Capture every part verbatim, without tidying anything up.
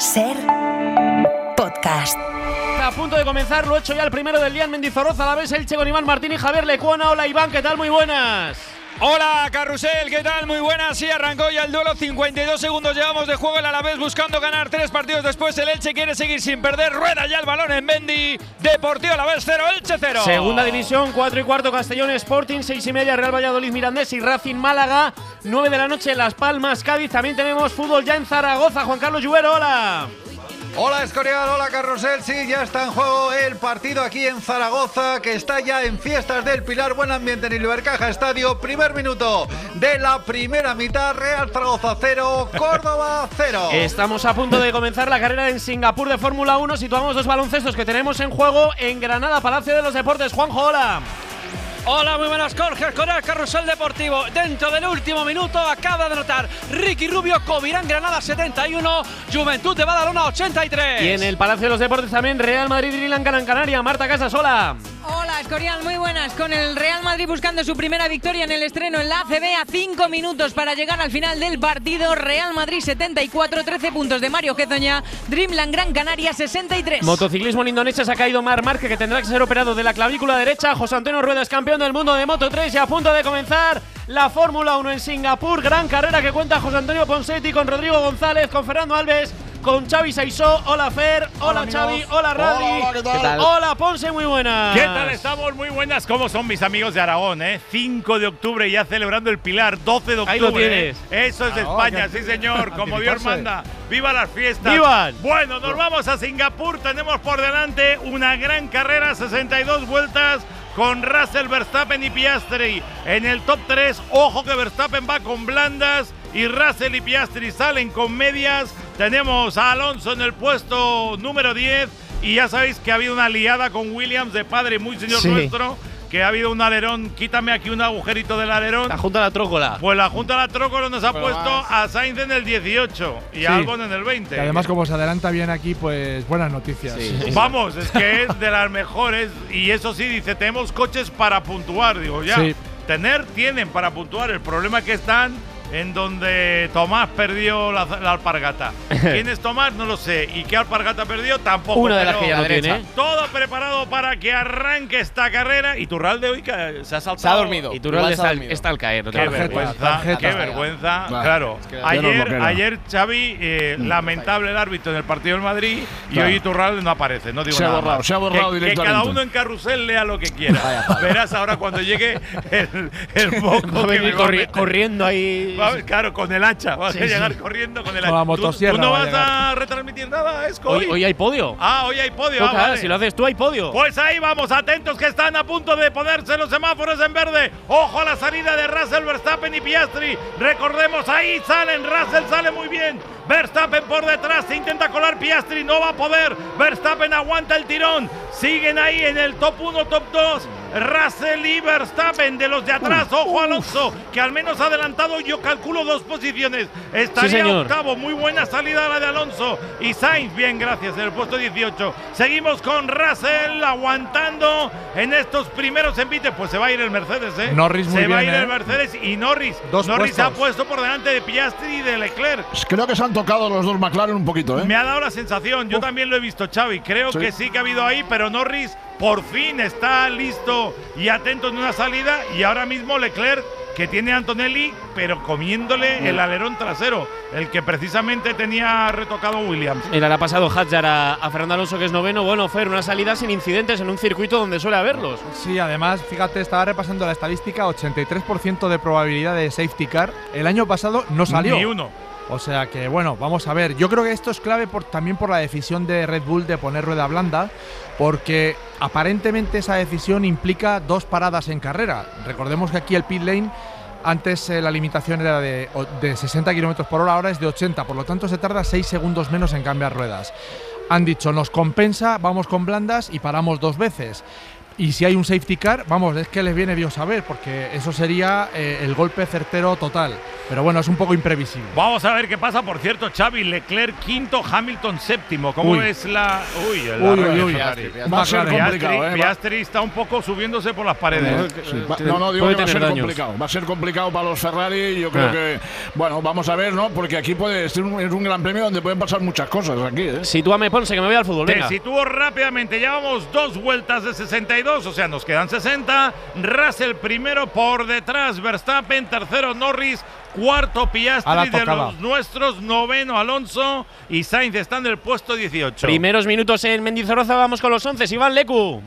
Ser podcast. A punto de comenzar, lo he hecho ya el primero del día en Mendizorroza, a la vez Elche con Iván Martín y Javier Lecuona. Hola Iván, ¿qué tal? Muy buenas. Hola Carrusel, ¿qué tal? Muy buenas. Sí, arrancó ya el duelo, cincuenta y dos segundos llevamos de juego. El Alavés buscando ganar tres partidos después. El Elche quiere seguir sin perder. Rueda ya el balón en Mendy. Deportivo Alavés cero, Elche cero. Segunda división, cuatro y cuarto Castellón Sporting, seis y media Real Valladolid Mirandés y Racing Málaga. nueve de la noche en Las Palmas, Cádiz. También tenemos fútbol ya en Zaragoza. Juan Carlos Lluvero, hola. Hola Escorial, hola Carrusel, sí, ya está en juego el partido aquí en Zaragoza, que está ya en Fiestas del Pilar, buen ambiente en el Ibercaja Estadio, primer minuto de la primera mitad, Real Zaragoza cero, Córdoba cero. Estamos a punto de comenzar la carrera en Singapur de Fórmula uno, situamos dos baloncestos que tenemos en juego en Granada, Palacio de los Deportes. Juanjo, hola. Hola, muy buenas, Jorge con el Carrusel Deportivo. Dentro del último minuto acaba de anotar Ricky Rubio, Covirán Granada setenta y uno, Juventud de Badalona ochenta y tres. Y en el Palacio de los Deportes también Real Madrid y Gran Canaria. Marta Casas, hola. Hola, Escorial, muy buenas. Con el Real Madrid buscando su primera victoria en el estreno en la A C B a cinco minutos para llegar al final del partido. Real Madrid setenta y cuatro, trece puntos de Mario Gezoña. Dreamland Gran Canaria sesenta y tres. Motociclismo en Indonesia se ha caído Marc Márquez, que tendrá que ser operado de la clavícula derecha. José Antonio Rueda es campeón del mundo de Moto tres y a punto de comenzar la Fórmula uno en Singapur. Gran carrera que cuenta José Antonio Ponsetti con Rodrigo González, con Fernando Alves, con Xavi Saisó. Hola Fer, hola, hola Xavi, hola Radri. Hola, ¿qué tal? ¿Qué tal? Hola Ponce, muy buenas. ¿Qué tal estamos? Muy buenas. ¿Cómo son mis amigos de Aragón? Eh? cinco de octubre ya celebrando el Pilar, doce de octubre. Ahí lo tienes. Eh? Eso es de Aragón, España, sí señor, como Dios manda. ¡Viva las fiestas! ¡Vivan! Bueno, nos vamos a Singapur, tenemos por delante una gran carrera, sesenta y dos vueltas, con Russell, Verstappen y Piastri en el top tres. Ojo que Verstappen va con blandas y Russell y Piastri salen con medias. Tenemos a Alonso en el puesto número diez y ya sabéis que ha habido una liada con Williams de padre muy señor sí. nuestro, que ha habido un alerón. Quítame aquí un agujerito del alerón. La Junta de la Trócola. Pues la Junta de la Trócola nos ha Pero puesto más. a Sainz en el dieciocho y Sí. a Albon en el veinte. Y además, como se adelanta bien aquí, pues buenas noticias. Sí. Vamos, es que es de las mejores. Y eso sí, dice, tenemos coches para puntuar. Digo, ya, Sí. tener, tienen para puntuar. El problema es que están en donde Tomás perdió la, la alpargata. ¿Quién es Tomás? No lo sé. ¿Y qué alpargata perdió? Tampoco. Una de las pero que ya lo derecha. tiene. Todo preparado para que arranque esta carrera. Y Turralde hoy que se ha saltado. Se ha dormido. Y Turralde Igual se ha está, dormido. está al caer. No te Qué preocupes. vergüenza, tarjeta. qué vergüenza. Bah, claro, es que ya nos ayer, lo queda. ayer Xavi, eh, lamentable el árbitro en el partido del Madrid, y Claro. hoy Iturralde no aparece. No digo Se ha nada borrado, más. se ha borrado que, que directamente. cada uno en carrusel lea lo que quiera. Verás ahora cuando llegue el, el moco Va a que venir me va a corri- meter. corriendo ahí. Va a ver, claro, con el hacha. Va Sí, a llegar sí. corriendo con el Con la hacha. ¿Tú, motosierra tú no va a vas llegar. a retransmitir nada, Esco? Hoy, hoy hay podio. Ah, hoy hay podio. Toca, ah, vale. si lo haces tú hay podio. Pues ahí vamos, atentos que están a punto de ponerse los semáforos en verde. Ojo a la salida de Russell, Verstappen y Piastri. Recordemos, ahí salen, Russell sale muy bien. Verstappen por detrás, se intenta colar Piastri, no va a poder. Verstappen aguanta el tirón. Siguen ahí en el top uno, top dos. Russell y Verstappen de los de atrás. Ojo Alonso, que al menos ha adelantado, yo calculo dos posiciones. Estaría Sí, señor. octavo, muy buena salida la de Alonso. Y Sainz, bien, gracias, en el puesto dieciocho. Seguimos con Russell aguantando en estos primeros envites. Pues se va a ir el Mercedes, ¿eh? Norris muy Se va a ir bien, el ¿eh? Mercedes y Norris. Dos Norris se ha puestos. puesto por delante de Piastri y de Leclerc. Creo que se han tocado los dos McLaren un poquito, ¿eh? Me ha dado la sensación, yo también lo he visto, Xavi. Creo Sí. que sí que ha habido ahí, pero Norris por fin está listo y atento en una salida. Y ahora mismo Leclerc, que tiene a Antonelli, pero comiéndole el alerón trasero, el que precisamente tenía retocado Williams. Mira, le ha pasado Hadjar a, a Fernando Alonso, que es noveno. Bueno, Fer, una salida sin incidentes en un circuito donde suele haberlos. Sí, además, fíjate, estaba repasando la estadística, ochenta y tres por ciento de probabilidad de safety car. El año pasado no salió. Ni uno. O sea que, bueno, vamos a ver. Yo creo que esto es clave por, también por la decisión de Red Bull de poner rueda blanda, porque aparentemente esa decisión implica dos paradas en carrera. Recordemos que aquí el pit lane, antes eh, la limitación era de, de sesenta kilómetros por hora, ahora es de ochenta, por lo tanto se tarda seis segundos menos en cambiar ruedas. Han dicho, nos compensa, vamos con blandas y paramos dos veces. Y si hay un safety car, vamos, es que les viene Dios a ver, porque eso sería eh, el golpe certero total. Pero bueno, es un poco imprevisible. Vamos a ver qué pasa. Por cierto, Xavi, Leclerc quinto, Hamilton séptimo. ¿Cómo Uy. ves la...? Uy, el Uy, la uy, uy. Piastri, Piastri. Va a ser Piastri, complicado, ¿eh? Piastri está un poco subiéndose por las paredes. Sí, va- no, no, digo Puede que va a tener ser daños. complicado. Va a ser complicado para los Ferrari. Yo creo Ah. que, bueno, vamos a ver, ¿no? Porque aquí puede ser un, es un gran premio donde pueden pasar muchas cosas aquí, ¿eh? Sitúame, Ponce, que me voy al fútbol. Te Venga. sitúo rápidamente. Llevamos dos vueltas de sesenta y dos, o sea, nos quedan sesenta. Russell primero, por detrás Verstappen, tercero Norris, cuarto A la Piastri de tocada. los nuestros, noveno Alonso y Sainz está en el puesto dieciocho. Primeros minutos en Mendizorroza, vamos con los once. Iván Lecu.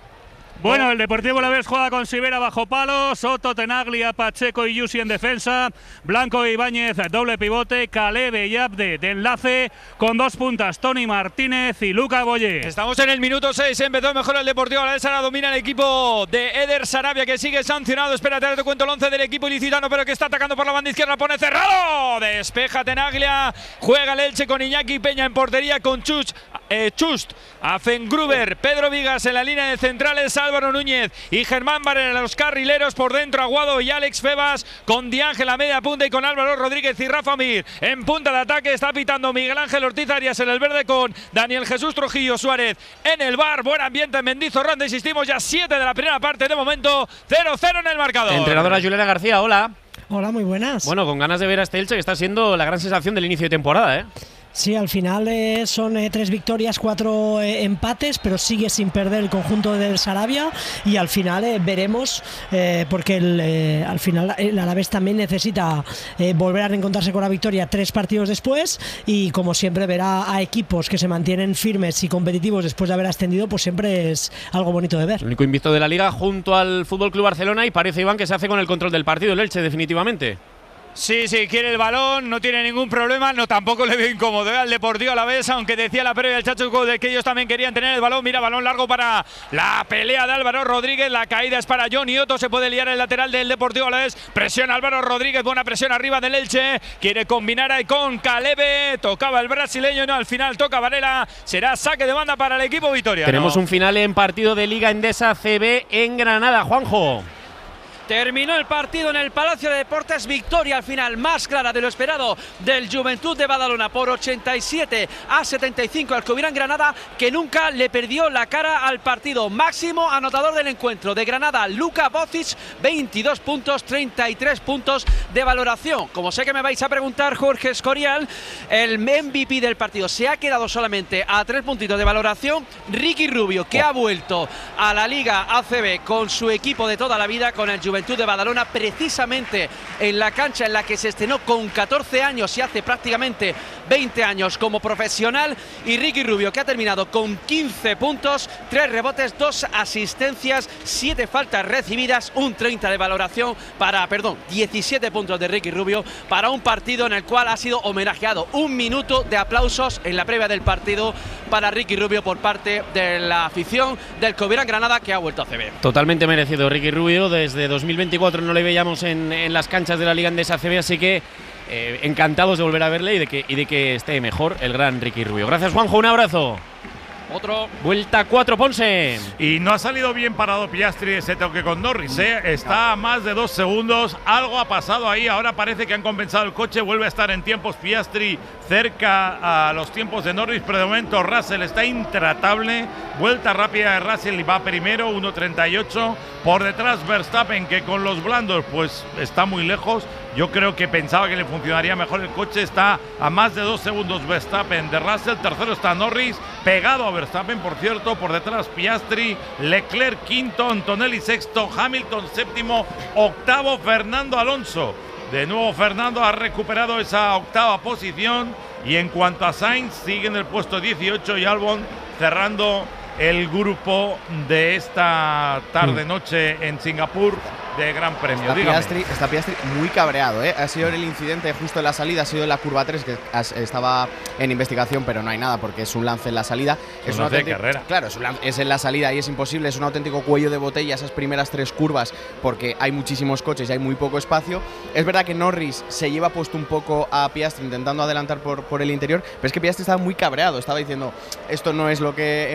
Bueno, el Deportivo Alavés juega con Sivera bajo palo, Soto, Tenaglia, Pacheco y Yusi en defensa, Blanco e Ibáñez doble pivote, Calebe y Abde de enlace, con dos puntas Tony Martínez y Luca Boye. Estamos en el minuto seis, empezó mejor el Deportivo Alavés, ahora domina el equipo de Eder Sarabia, que sigue sancionado. Espérate, te cuento el once del equipo ilicitano, pero que está atacando por la banda izquierda, pone cerrado, despeja Tenaglia, juega el Elche con Iñaki Peña en portería, con Chus, eh, Chust, Afengruber, Pedro Vigas en la línea de centrales, Álvaro Núñez y Germán Barrera en los carrileros, por dentro Aguado y Alex Febas, con Diángel a media punta y con Álvaro Rodríguez y Rafa Mir en punta de ataque. Está pitando Miguel Ángel Ortiz Arias en el verde, con Daniel Jesús Trujillo Suárez en el bar. Buen ambiente en Mendizorroza, insistimos, ya siete de la primera parte, de momento cero cero en el marcador. Entrenadora Juliana García, hola. Hola, muy buenas. Bueno, con ganas de ver a este Elche, que está siendo la gran sensación del inicio de temporada, ¿eh? Sí, al final eh, son eh, tres victorias, cuatro eh, empates, pero sigue sin perder el conjunto del Sarabia y al final eh, veremos, eh, porque el, eh, al final el Alavés también necesita eh, volver a reencontrarse con la victoria tres partidos después, y como siempre verá a equipos que se mantienen firmes y competitivos después de haber ascendido, pues siempre es algo bonito de ver. El único invicto de la Liga junto al F C Barcelona, y parece, Iván, que se hace con el control del partido el Elche definitivamente. Sí, sí, quiere el balón, no tiene ningún problema, no tampoco le veo incómodo ¿eh? al Deportivo Alavés, aunque decía la previa del Chacho de que ellos también querían tener el balón. Mira, balón largo para la pelea de Álvaro Rodríguez, la caída es para Johnny Otto, se puede liar el lateral del Deportivo Alavés, presiona Álvaro Rodríguez, buena presión arriba del Elche, quiere combinar ahí con Calebe, tocaba el brasileño, no, al final toca Varela, será saque de banda para el equipo Vitoria. Tenemos un final en partido de Liga Endesa C B en Granada, Juanjo. Terminó el partido en el Palacio de Deportes, victoria al final más clara de lo esperado del Juventud de Badalona por ochenta y siete a setenta y cinco al Covirán Granada, que nunca le perdió la cara al partido. Máximo anotador del encuentro de Granada, Luka Bocic, veintidós puntos, treinta y tres puntos de valoración. Como sé que me vais a preguntar, Jorge Escorial, el M V P del partido se ha quedado solamente a tres puntitos de valoración. Ricky Rubio, que oh. ha vuelto a la Liga A C B con su equipo de toda la vida, con el Juventud Juventud de Badalona, precisamente en la cancha en la que se estrenó con catorce años y hace prácticamente veinte años como profesional. Y Ricky Rubio, que ha terminado con quince puntos, tres rebotes, dos asistencias, siete faltas recibidas, un treinta de valoración para, perdón, diecisiete puntos de Ricky Rubio para un partido en el cual ha sido homenajeado. Un minuto de aplausos en la previa del partido para Ricky Rubio por parte de la afición del Covirán Granada, que ha vuelto a C B. Totalmente merecido Ricky Rubio, desde dos mil veinticuatro no le veíamos en, en las canchas de la Liga Endesa C B, así que eh, encantados de volver a verle y de, que, y de que esté mejor el gran Ricky Rubio. Gracias, Juanjo, un abrazo. Otro. Vuelta cuatro, Ponce. Y no ha salido bien parado Piastri ese toque con Norris, ¿eh? Está a más de dos segundos. Algo ha pasado ahí. Ahora parece que han compensado el coche. Vuelve a estar en tiempos Piastri cerca a los tiempos de Norris, pero de momento Russell está intratable. Vuelta rápida de Russell y va primero, uno treinta y ocho. Por detrás Verstappen, que con los blandos pues está muy lejos. Yo creo que pensaba que le funcionaría mejor el coche. Está a más de dos segundos Verstappen de Russell. Tercero está Norris, pegado a Verstappen, por cierto. Por detrás Piastri, Leclerc quinto, Antonelli sexto, Hamilton séptimo, octavo Fernando Alonso. De nuevo Fernando ha recuperado esa octava posición. Y en cuanto a Sainz, sigue en el puesto dieciocho y Albon cerrando el grupo de esta tarde-noche en Singapur de Gran Premio. Está Piastri, está Piastri muy cabreado, ¿eh? Ha sido el incidente justo en la salida, ha sido en la curva tres, que estaba en investigación, pero no hay nada porque es un lance en la salida. Es, es un lance de carrera. Claro, es, un lance, es en la salida y es imposible, es un auténtico cuello de botella esas primeras tres curvas porque hay muchísimos coches y hay muy poco espacio. Es verdad que Norris se lleva puesto un poco a Piastri intentando adelantar por, por el interior, pero es que Piastri estaba muy cabreado, estaba diciendo esto no es lo que hemos hablado.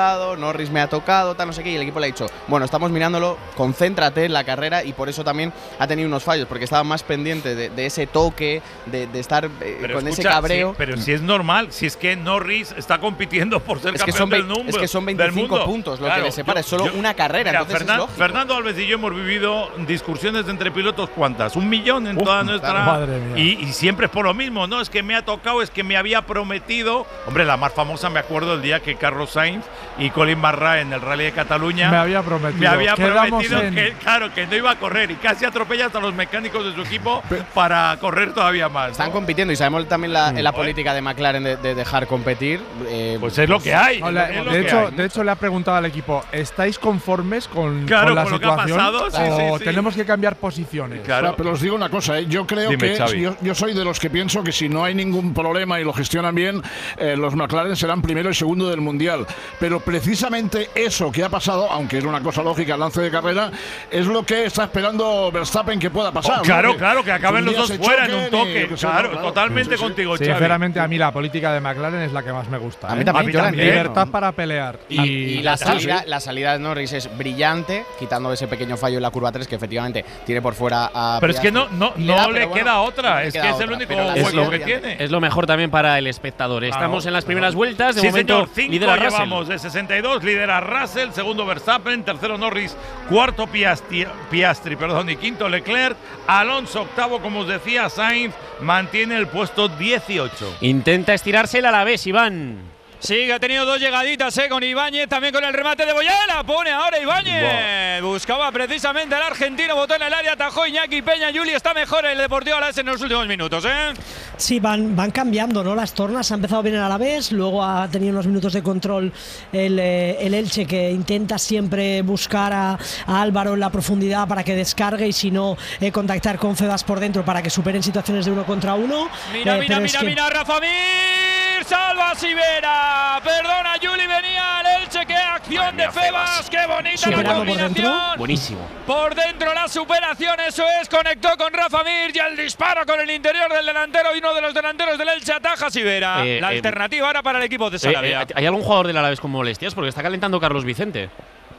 tocado, Norris me ha tocado, tal, no sé qué, y el equipo le ha dicho, bueno, estamos mirándolo, concéntrate en la carrera, y por eso también ha tenido unos fallos, porque estaba más pendiente de, de ese toque, de, de estar eh, con escucha, ese cabreo. Sí, pero si es normal, si es que Norris está compitiendo por ser es que campeón son, del mundo. Es que son veinticinco puntos lo claro, que le separa, yo, es solo yo, una carrera, mira, entonces Fernan, es lógico. Fernando Alves y yo hemos vivido discusiones entre pilotos, ¿cuántas? Un millón en Uf, toda nuestra… madre mía. Y, y siempre es por lo mismo, ¿no? Es que me ha tocado, es que me había prometido… Hombre, la más famosa, me acuerdo el día que Carlos Sainz y Colin Barra en el Rally de Cataluña… Me había prometido. Me había Quedamos prometido en… que, claro, que no iba a correr, y casi atropella hasta los mecánicos de su equipo para correr todavía más, ¿no? Están compitiendo, y sabemos también la, mm. la política de McLaren de, de dejar competir. Eh, pues es lo que hay. No, la, es lo de, que hecho, hay. de hecho, le ha preguntado al equipo, ¿estáis conformes con, claro, con la con lo situación? Que ha pasado, sí, ¿O sí, sí. tenemos que cambiar posiciones? Claro. Pero os digo una cosa, ¿eh? yo creo Dime, que si yo, yo soy de los que pienso que si no hay ningún problema y lo gestionan bien, eh, los McLaren serán primero y segundo del Mundial. Pero precisamente eso que ha pasado, aunque es una cosa lógica el lance de carrera, es lo que está esperando Verstappen que pueda pasar. Oh, claro, ¿no? claro, que acaben los dos fuera en un toque. Y, claro, claro, totalmente sí, sí. contigo, Sí, Xavi. sinceramente, a mí la política de McLaren es la que más me gusta. A mí ¿eh? también, yo la entiendo. Libertad para pelear. Y, y la, salida, la salida de Norris es brillante, quitando ese pequeño fallo en la curva tres que efectivamente tiene por fuera a… Pero es que no, no, le, no da, le bueno, queda otra, no le es queda que es otra, el único pero la hueco salida que brillante. tiene. Es lo mejor también para el espectador. Estamos Claro, en las primeras claro. vueltas. De sí, momento señor, cinco lidera Russell. llevamos de sesenta y dos, lidera Russell, segundo Verstappen, tercero Norris, cuarto Piastri, Piastri perdón, y quinto Leclerc, Alonso octavo, como os decía, Sainz mantiene el puesto dieciocho. Intenta estirarse el Alavés, Iván. Sí, que ha tenido dos llegaditas eh, con Ibáñez, también con el remate de Boyala. Pone ahora Ibáñez. Wow. Buscaba precisamente al argentino, botó en el área, atajó Iñaki Peña. Juli está mejor el Deportivo Alavés en los últimos minutos, ¿eh? Sí, van, van cambiando, ¿no? Las tornas. Ha empezado bien el Alavés, luego ha tenido unos minutos de control el, eh, el Elche, que intenta siempre buscar a, a Álvaro en la profundidad para que descargue, y si no, eh, contactar con Febas por dentro para que superen situaciones de uno contra uno. Mira, eh, mira, mira, que… mira, Rafa Mir, salva a Sivera. Perdona, Juli, venía el Elche, qué acción de Febas, qué bonita la combinación. Buenísimo. Por dentro la superación, eso es, conectó con Rafa Mir y el disparo con el interior del delantero, y uno de los delanteros del Elche ataja a Sivera. Eh, la eh, alternativa ahora para el equipo de Eh, Sarabia. eh, ¿Hay algún jugador del Alavés con molestias? Porque está calentando Carlos Vicente.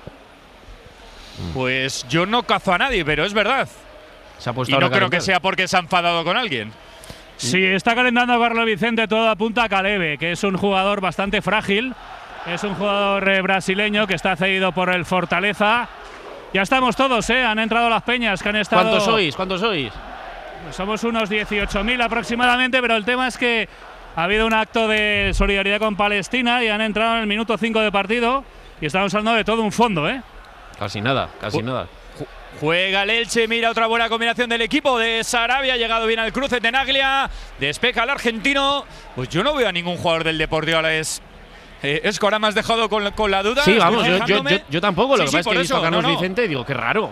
Pues yo no cazo a nadie, pero es verdad. Se ha puesto Y ahora no a creo que calentar. sea porque se ha enfadado con alguien. Si está calentando a Carlos Vicente, todo apunta a Calebe, que es un jugador bastante frágil. Es un jugador eh, brasileño que está cedido por el Fortaleza. Ya estamos todos, ¿eh? Han entrado las peñas que han estado… ¿Cuántos sois? ¿Cuántos sois? Pues somos unos dieciocho mil aproximadamente, pero el tema es que ha habido un acto de solidaridad con Palestina y han entrado en el minuto cinco de partido, y estamos hablando de todo un fondo, ¿eh? Casi nada, casi Ju nada. Juega el Elche, mira otra buena combinación del equipo de Sarabia, ha llegado bien al cruce Tenaglia, despeja al argentino. Pues yo no veo a ningún jugador del Deportivo Alavés. Eh, es que ahora me has dejado con, con la duda. Sí, vamos, yo, yo, dejándome. yo, yo tampoco. Lo Sí, que sí, pasa es que he visto eso, a Carlos no, no. Vicente y digo, qué raro.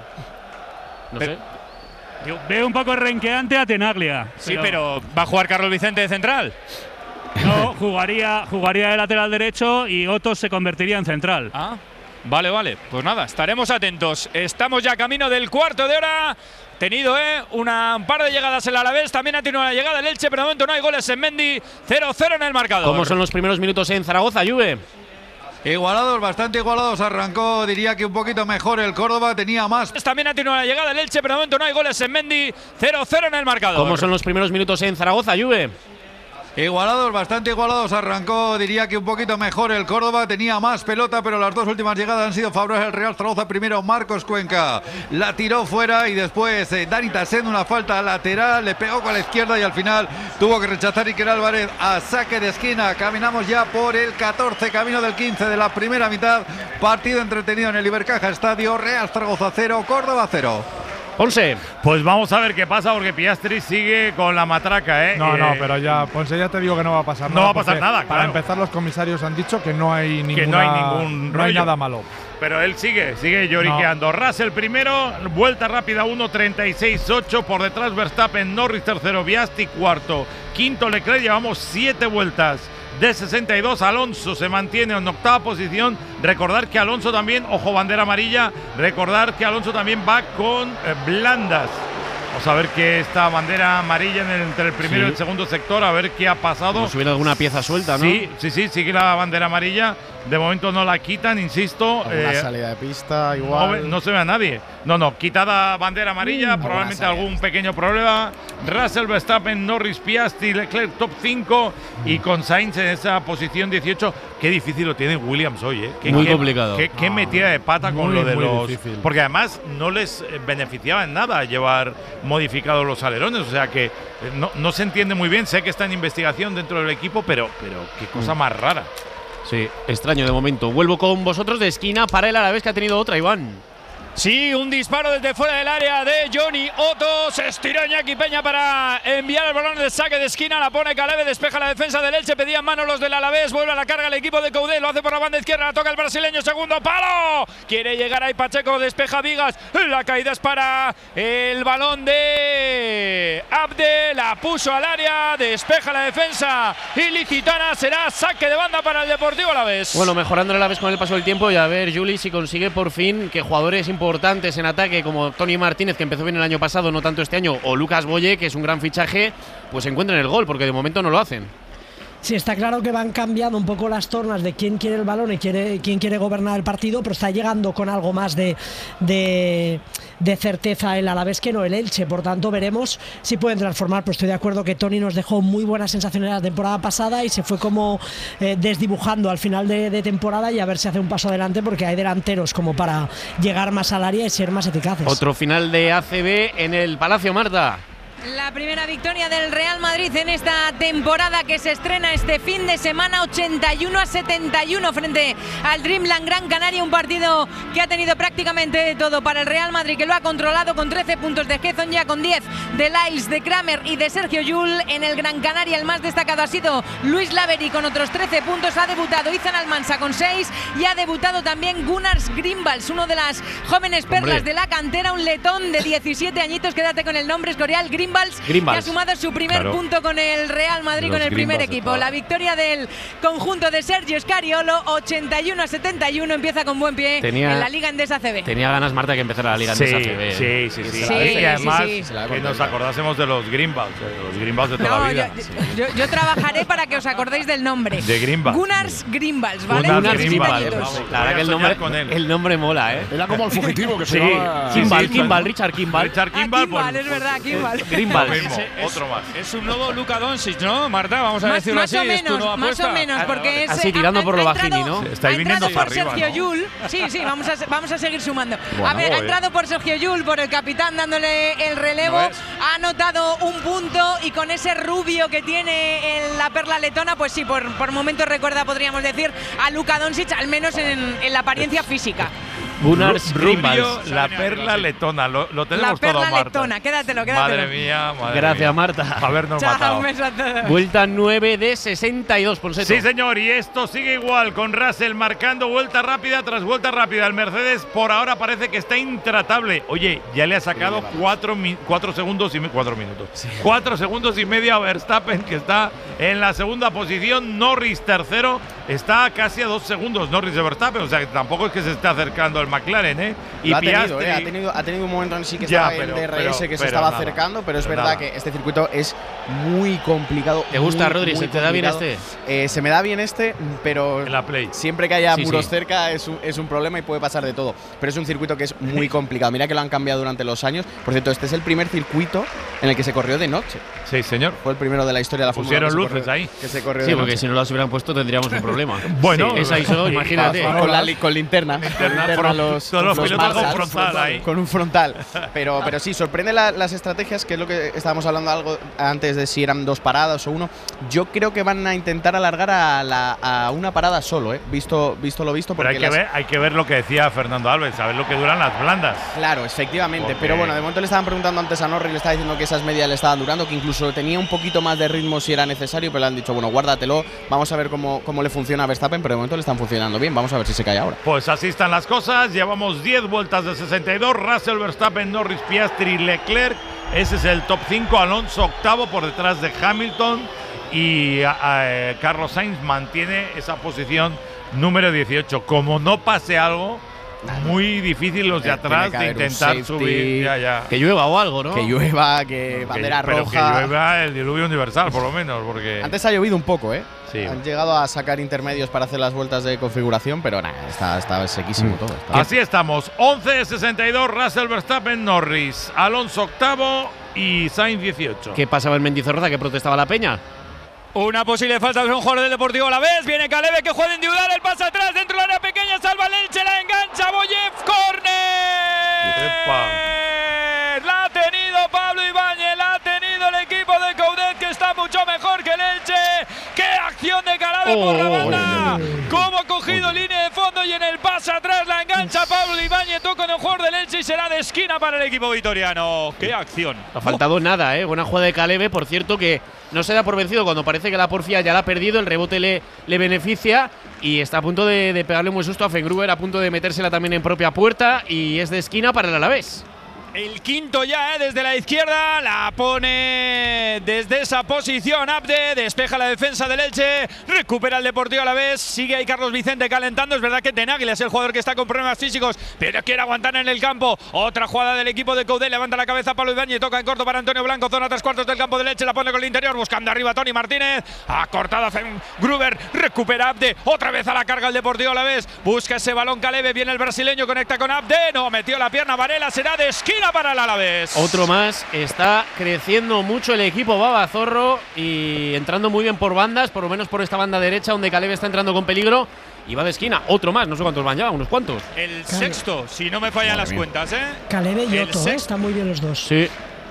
No Pero, sé. Yo veo un poco renqueante a Tenaglia. Sí, pero ¿va a jugar Carlos Vicente de central? No, jugaría, jugaría de lateral derecho y Otto se convertiría en central. Ah, vale, vale. Pues nada, estaremos atentos. Estamos ya camino del cuarto de hora. Tenido eh, una, un par de llegadas el Alavés, también ha tenido una llegada el Elche, pero de momento no hay goles en Mendy. cero cero en el marcador. ¿Cómo son los primeros minutos en Zaragoza, Juve? Igualados, bastante igualados. Arrancó, diría que un poquito mejor el Córdoba, tenía más. También ha tenido una llegada el Elche, pero de momento no hay goles en Mendy. cero cero en el marcador. ¿Cómo son los primeros minutos en Zaragoza, Juve? Igualados, bastante igualados. Arrancó, diría que un poquito mejor el Córdoba, tenía más pelota, pero las dos últimas llegadas han sido favorables al Real Zaragoza. Primero Marcos Cuenca la tiró fuera, y después eh, Dani Tassén, una falta lateral, le pegó con la izquierda y al final tuvo que rechazar Iker Álvarez a saque de esquina. Caminamos ya por el catorce, camino del quince de la primera mitad. Partido entretenido en el Ibercaja Estadio. Real Zaragoza cero, Córdoba cero. Ponce. Pues vamos a ver qué pasa, porque Piastri sigue con la matraca, ¿eh? No, eh, no, pero ya, Ponce, ya te digo que no va a pasar no nada. va a pasar porque nada, Para claro. empezar, los comisarios han dicho que no hay ninguna, que no hay ningún no hay rollo. nada malo. Pero él sigue, sigue lloriqueando. No. Russell primero, vuelta rápida uno treinta y seis ocho, por detrás Verstappen, Norris tercero, Piastri cuarto, quinto Leclerc, llevamos siete vueltas de sesenta y dos. Alonso se mantiene en octava posición. Recordar que Alonso también, ojo bandera amarilla, recordar que Alonso también va con eh, blandas. Vamos a ver que esta bandera amarilla en el, entre el primero Sí. y el segundo sector, a ver qué ha pasado. Como si hubiera alguna pieza suelta, ¿no? Sí, sí, sí, sigue la bandera amarilla. De momento no la quitan, insisto. Una eh, salida de pista no, igual. ve- no se ve a nadie. No, no, quitada bandera amarilla, Mm, probablemente buena salida. algún pequeño problema. Russell, Verstappen, Norris, Piastri, Leclerc top cinco y con Sainz en esa posición dieciocho. Qué difícil lo tiene Williams hoy, ¿eh? Qué, Muy qué- complicado. Qué, qué Ah, metida de pata con muy, lo de muy los. difícil. Porque además no les eh, beneficiaba en nada llevar modificados los alerones. O sea que eh, no, no se entiende muy bien. Sé que está en investigación dentro del equipo, pero, pero qué cosa Mm. más rara. Sí, extraño de momento. Vuelvo con vosotros de esquina para el Alavés, que ha tenido otra, Iván. Sí, un disparo desde fuera del área de Johnny Otto. Se estiró Iñaki Peña para enviar el balón de saque de esquina. La pone Calebe, despeja la defensa del Elche. Pedían mano los del Alavés. Vuelve a la carga el equipo de Coudet. Lo hace por la banda izquierda. La toca el brasileño. Segundo palo. Quiere llegar ahí Pacheco. Despeja Vigas. La caída es para el balón de Abde. La puso al área. Despeja la defensa ilicitana. Será saque de banda para el Deportivo Alavés. Bueno, mejorando el Alavés con el paso del tiempo y a ver, Juli, si consigue por fin que jugadores importantes en ataque como Tony Martínez, que empezó bien el año pasado, no tanto este año, o Lucas Boye, que es un gran fichaje, pues encuentren el gol, porque de momento no lo hacen. Sí, está claro que van cambiando un poco las tornas de quién quiere el balón y quiere, quién quiere gobernar el partido, pero está llegando con algo más de, de, de certeza el Alavés que no el Elche. Por tanto, veremos si pueden transformar. Pero estoy de acuerdo que Tony nos dejó muy buenas sensaciones la temporada pasada y se fue como eh, desdibujando al final de, de temporada, y a ver si hace un paso adelante, porque hay delanteros como para llegar más al área y ser más eficaces. Otro final de A C B en el Palacio, Marta. La primera victoria del Real Madrid en esta temporada, que se estrena este fin de semana, ochenta y uno a setenta y uno frente al Dreamland Gran Canaria. Un partido que ha tenido prácticamente de todo para el Real Madrid, que lo ha controlado con trece puntos de Gezon, ya con diez de Lyles, de Kramer y de Sergio Llull. En el Gran Canaria el más destacado ha sido Luis Laveri con otros trece puntos. Ha debutado Izan Almansa con seis y ha debutado también Gunnars Grimvals, uno de las jóvenes perlas Hombre. de la cantera, un letón de diecisiete añitos, quédate con el nombre, Escorial Grimvals, Grimvals. que ha sumado su primer Claro. punto con el Real Madrid, Los con el primer Grimvals, equipo. claro. La victoria del conjunto de Sergio Scariolo, ochenta y uno a setenta y uno, empieza con buen pie Tenía- en la Liga Endesa C B. Tenía ganas, Marta, que empezara la Liga Sí, Endesa A C B. sí, sí, sí. Sí, Y sí, además sí. que nos acordásemos de los Greenballs, de los Greenballs de toda No, la vida. yo, yo- yo trabajaré para que os acordéis del nombre. De Grimvals. Gunnars Grimvals, ¿vale? Gunnars diecisiete Grimvals, añitos. vamos. La verdad que el Voy a nombre, soñar con él. el nombre mola, ¿eh? Era como el fugitivo que se Sí, llamaba. sí, Kimball, sí, Kimball, son- Richard Kimball. Richard Ah, Kimball, Kimball, pues, es verdad, Kimball. Grimvals. lo mismo, Ese es- otro más. Es un nuevo Luka Doncic, ¿no, Marta? Vamos a Más, decirlo más así. o ¿es tu menos, nueva más o apuesta? menos, porque es, Así, tirando ha- por ha lo entrado- bajini, ¿no? Estáis ha viniendo entrado por hacia arriba, Sergio ¿no? Llull. Sí, sí, vamos a, vamos a seguir sumando. Bueno, a ver, ha joder. entrado por Sergio Llull, por el capitán, dándole el relevo. ¿No ves? Ha anotado un punto y con ese rubio que tiene en la perla letona, pues sí, por, por momentos recuerda, podríamos decir, a Luka Doncic, al menos en, en la apariencia física. Gunnars Rubio, Grimvals. la perla letona, lo, lo La tenemos todo, perla Marta. letona, quédatelo, quédatelo. Madre mía, madre Gracias, mía. Marta. Habernos Chao, matado. un beso a todos. Vuelta nueve de sesenta y dos, Ponseto. Sí, señor, y esto sigue igual, con Russell marcando vuelta rápida tras vuelta rápida. El Mercedes por ahora parece que está intratable. Oye, ya le ha sacado cuatro, mi- cuatro segundos y me- cuatro minutos. Cuatro segundos y medio a Verstappen, que está en la segunda posición. Norris tercero, está casi a dos segundos Norris de Verstappen. O sea, que tampoco es que se esté acercando el McLaren, ¿eh? Y Lo ha tenido, Piastri- eh, ha, tenido, ha tenido un momento en sí que Ya, estaba pero- el D R S pero- que se pero estaba nada, acercando, pero es pero verdad nada. que este circuito es muy complicado. ¿Te gusta, muy, Rodri? muy ¿Se te da bien complicado. este? Eh, se me da bien este, pero En la Play. siempre que haya Sí, muros sí. cerca es un, es un problema y puede pasar de todo. Pero es un circuito que es muy complicado. Mira que lo han cambiado durante los años. Por cierto, este es el primer circuito en el que se corrió de noche. Sí, señor. Fue el primero de la historia de la Fórmula Pusieron uno que se luces corrió- ahí. Que se corrió Sí, de porque noche. si no las hubieran puesto tendríamos un problema. Bueno, Sí, esa I S O, sí, imagínate. Con, la li- con linterna. Linterna, Con linterna fron- los, todos los pilotos con Marshalls, frontal ahí. Con un frontal. Pero, pero sí, sorprende la- las estrategias, que es lo que estábamos hablando algo antes de si eran dos paradas o uno. Yo creo que van a intentar alargar a, la- a una parada solo, ¿eh? Visto, visto lo visto. Pero hay porque que, las- ver, hay que ver lo que decía Fernando Alves, saber lo que duran las blandas. Claro, efectivamente. Porque- Pero bueno, de momento le estaban preguntando antes a Norris, le estaba diciendo que esas medias le estaban durando, que incluso tenía un poquito más de ritmo si era necesario, pero le han dicho, bueno, guárdatelo, vamos a ver cómo, cómo le funciona a Verstappen, pero de momento le están funcionando bien, vamos a ver si se cae ahora. Pues así están las cosas, llevamos diez vueltas de sesenta y dos, Russell, Verstappen, Norris, Piastri, Leclerc, ese es el top cinco, Alonso octavo por detrás de Hamilton y a- a- Carlos Sainz mantiene esa posición número dieciocho. Como no pase algo, muy difícil los de atrás de intentar subir. Ya, ya. Que llueva o algo, ¿no? Que llueva, que bandera pero roja. Pero que llueva el diluvio universal, por lo menos. Porque antes ha llovido un poco, ¿eh? Sí. Han llegado a sacar intermedios para hacer las vueltas de configuración, pero nada, está, está sequísimo mm. todo. Está Así estamos. once sesenta y dos, Russell, Verstappen, Norris. Alonso octavo y Sainz dieciocho. ¿Qué pasaba en Mendizorroza que protestaba la peña? Una posible falta de un jugador del Deportivo Alavés. Viene Calebe que juega individual. El pase atrás dentro del área pequeña. Salva el Elche. La engancha. Boyev. ¡Córner! La ha tenido Pablo Ibáñez. La ha tenido el equipo de Coudet, que está mucho mejor que el Elche. ¡Qué acción de Calebe oh, por la banda! Oh, oh, oh. Cómo ha cogido oh. línea de fondo y en el pase atrás la engancha Pablo Ibáñez. Toca en el jugador del Elche y será de esquina para el equipo vitoriano. ¡Qué acción! No ha faltado oh. nada, ¿eh? Buena jugada de Calebe. Por cierto, que no se da por vencido cuando parece que la porfía ya la ha perdido. El rebote le, le beneficia y está a punto de, de pegarle un buen susto a Fengruber, a punto de metérsela también en propia puerta, y es de esquina para el Alavés. El quinto ya, ¿eh? Desde la izquierda, la pone desde esa posición Abde, despeja la defensa del Elche, recupera el Deportivo Alavés, sigue ahí Carlos Vicente calentando. Es verdad que Tenaglia es el jugador que está con problemas físicos, pero quiere aguantar en el campo. Otra jugada del equipo de Coudet, levanta la cabeza Pablo Ibáñez, toca en corto para Antonio Blanco, zona tres cuartos del campo del Elche, la pone con el interior, buscando arriba a Tony Martínez, ha cortado a Gruber, recupera Abde, otra vez a la carga el Deportivo Alavés, busca ese balón Calebe, viene el brasileño, conecta con Abde, no, metió la pierna Varela, será de esquina para el Alavés. Otro más, está creciendo mucho el equipo Babazorro y entrando muy bien por bandas, por lo menos por esta banda derecha donde Calebe está entrando con peligro y va de esquina. Otro más, no sé cuántos van ya, unos cuantos. El Calebe. Sexto, si no me fallan Madre las mía. cuentas, ¿eh? Calebe y Otto, ¿eh? Están muy bien los dos. Sí.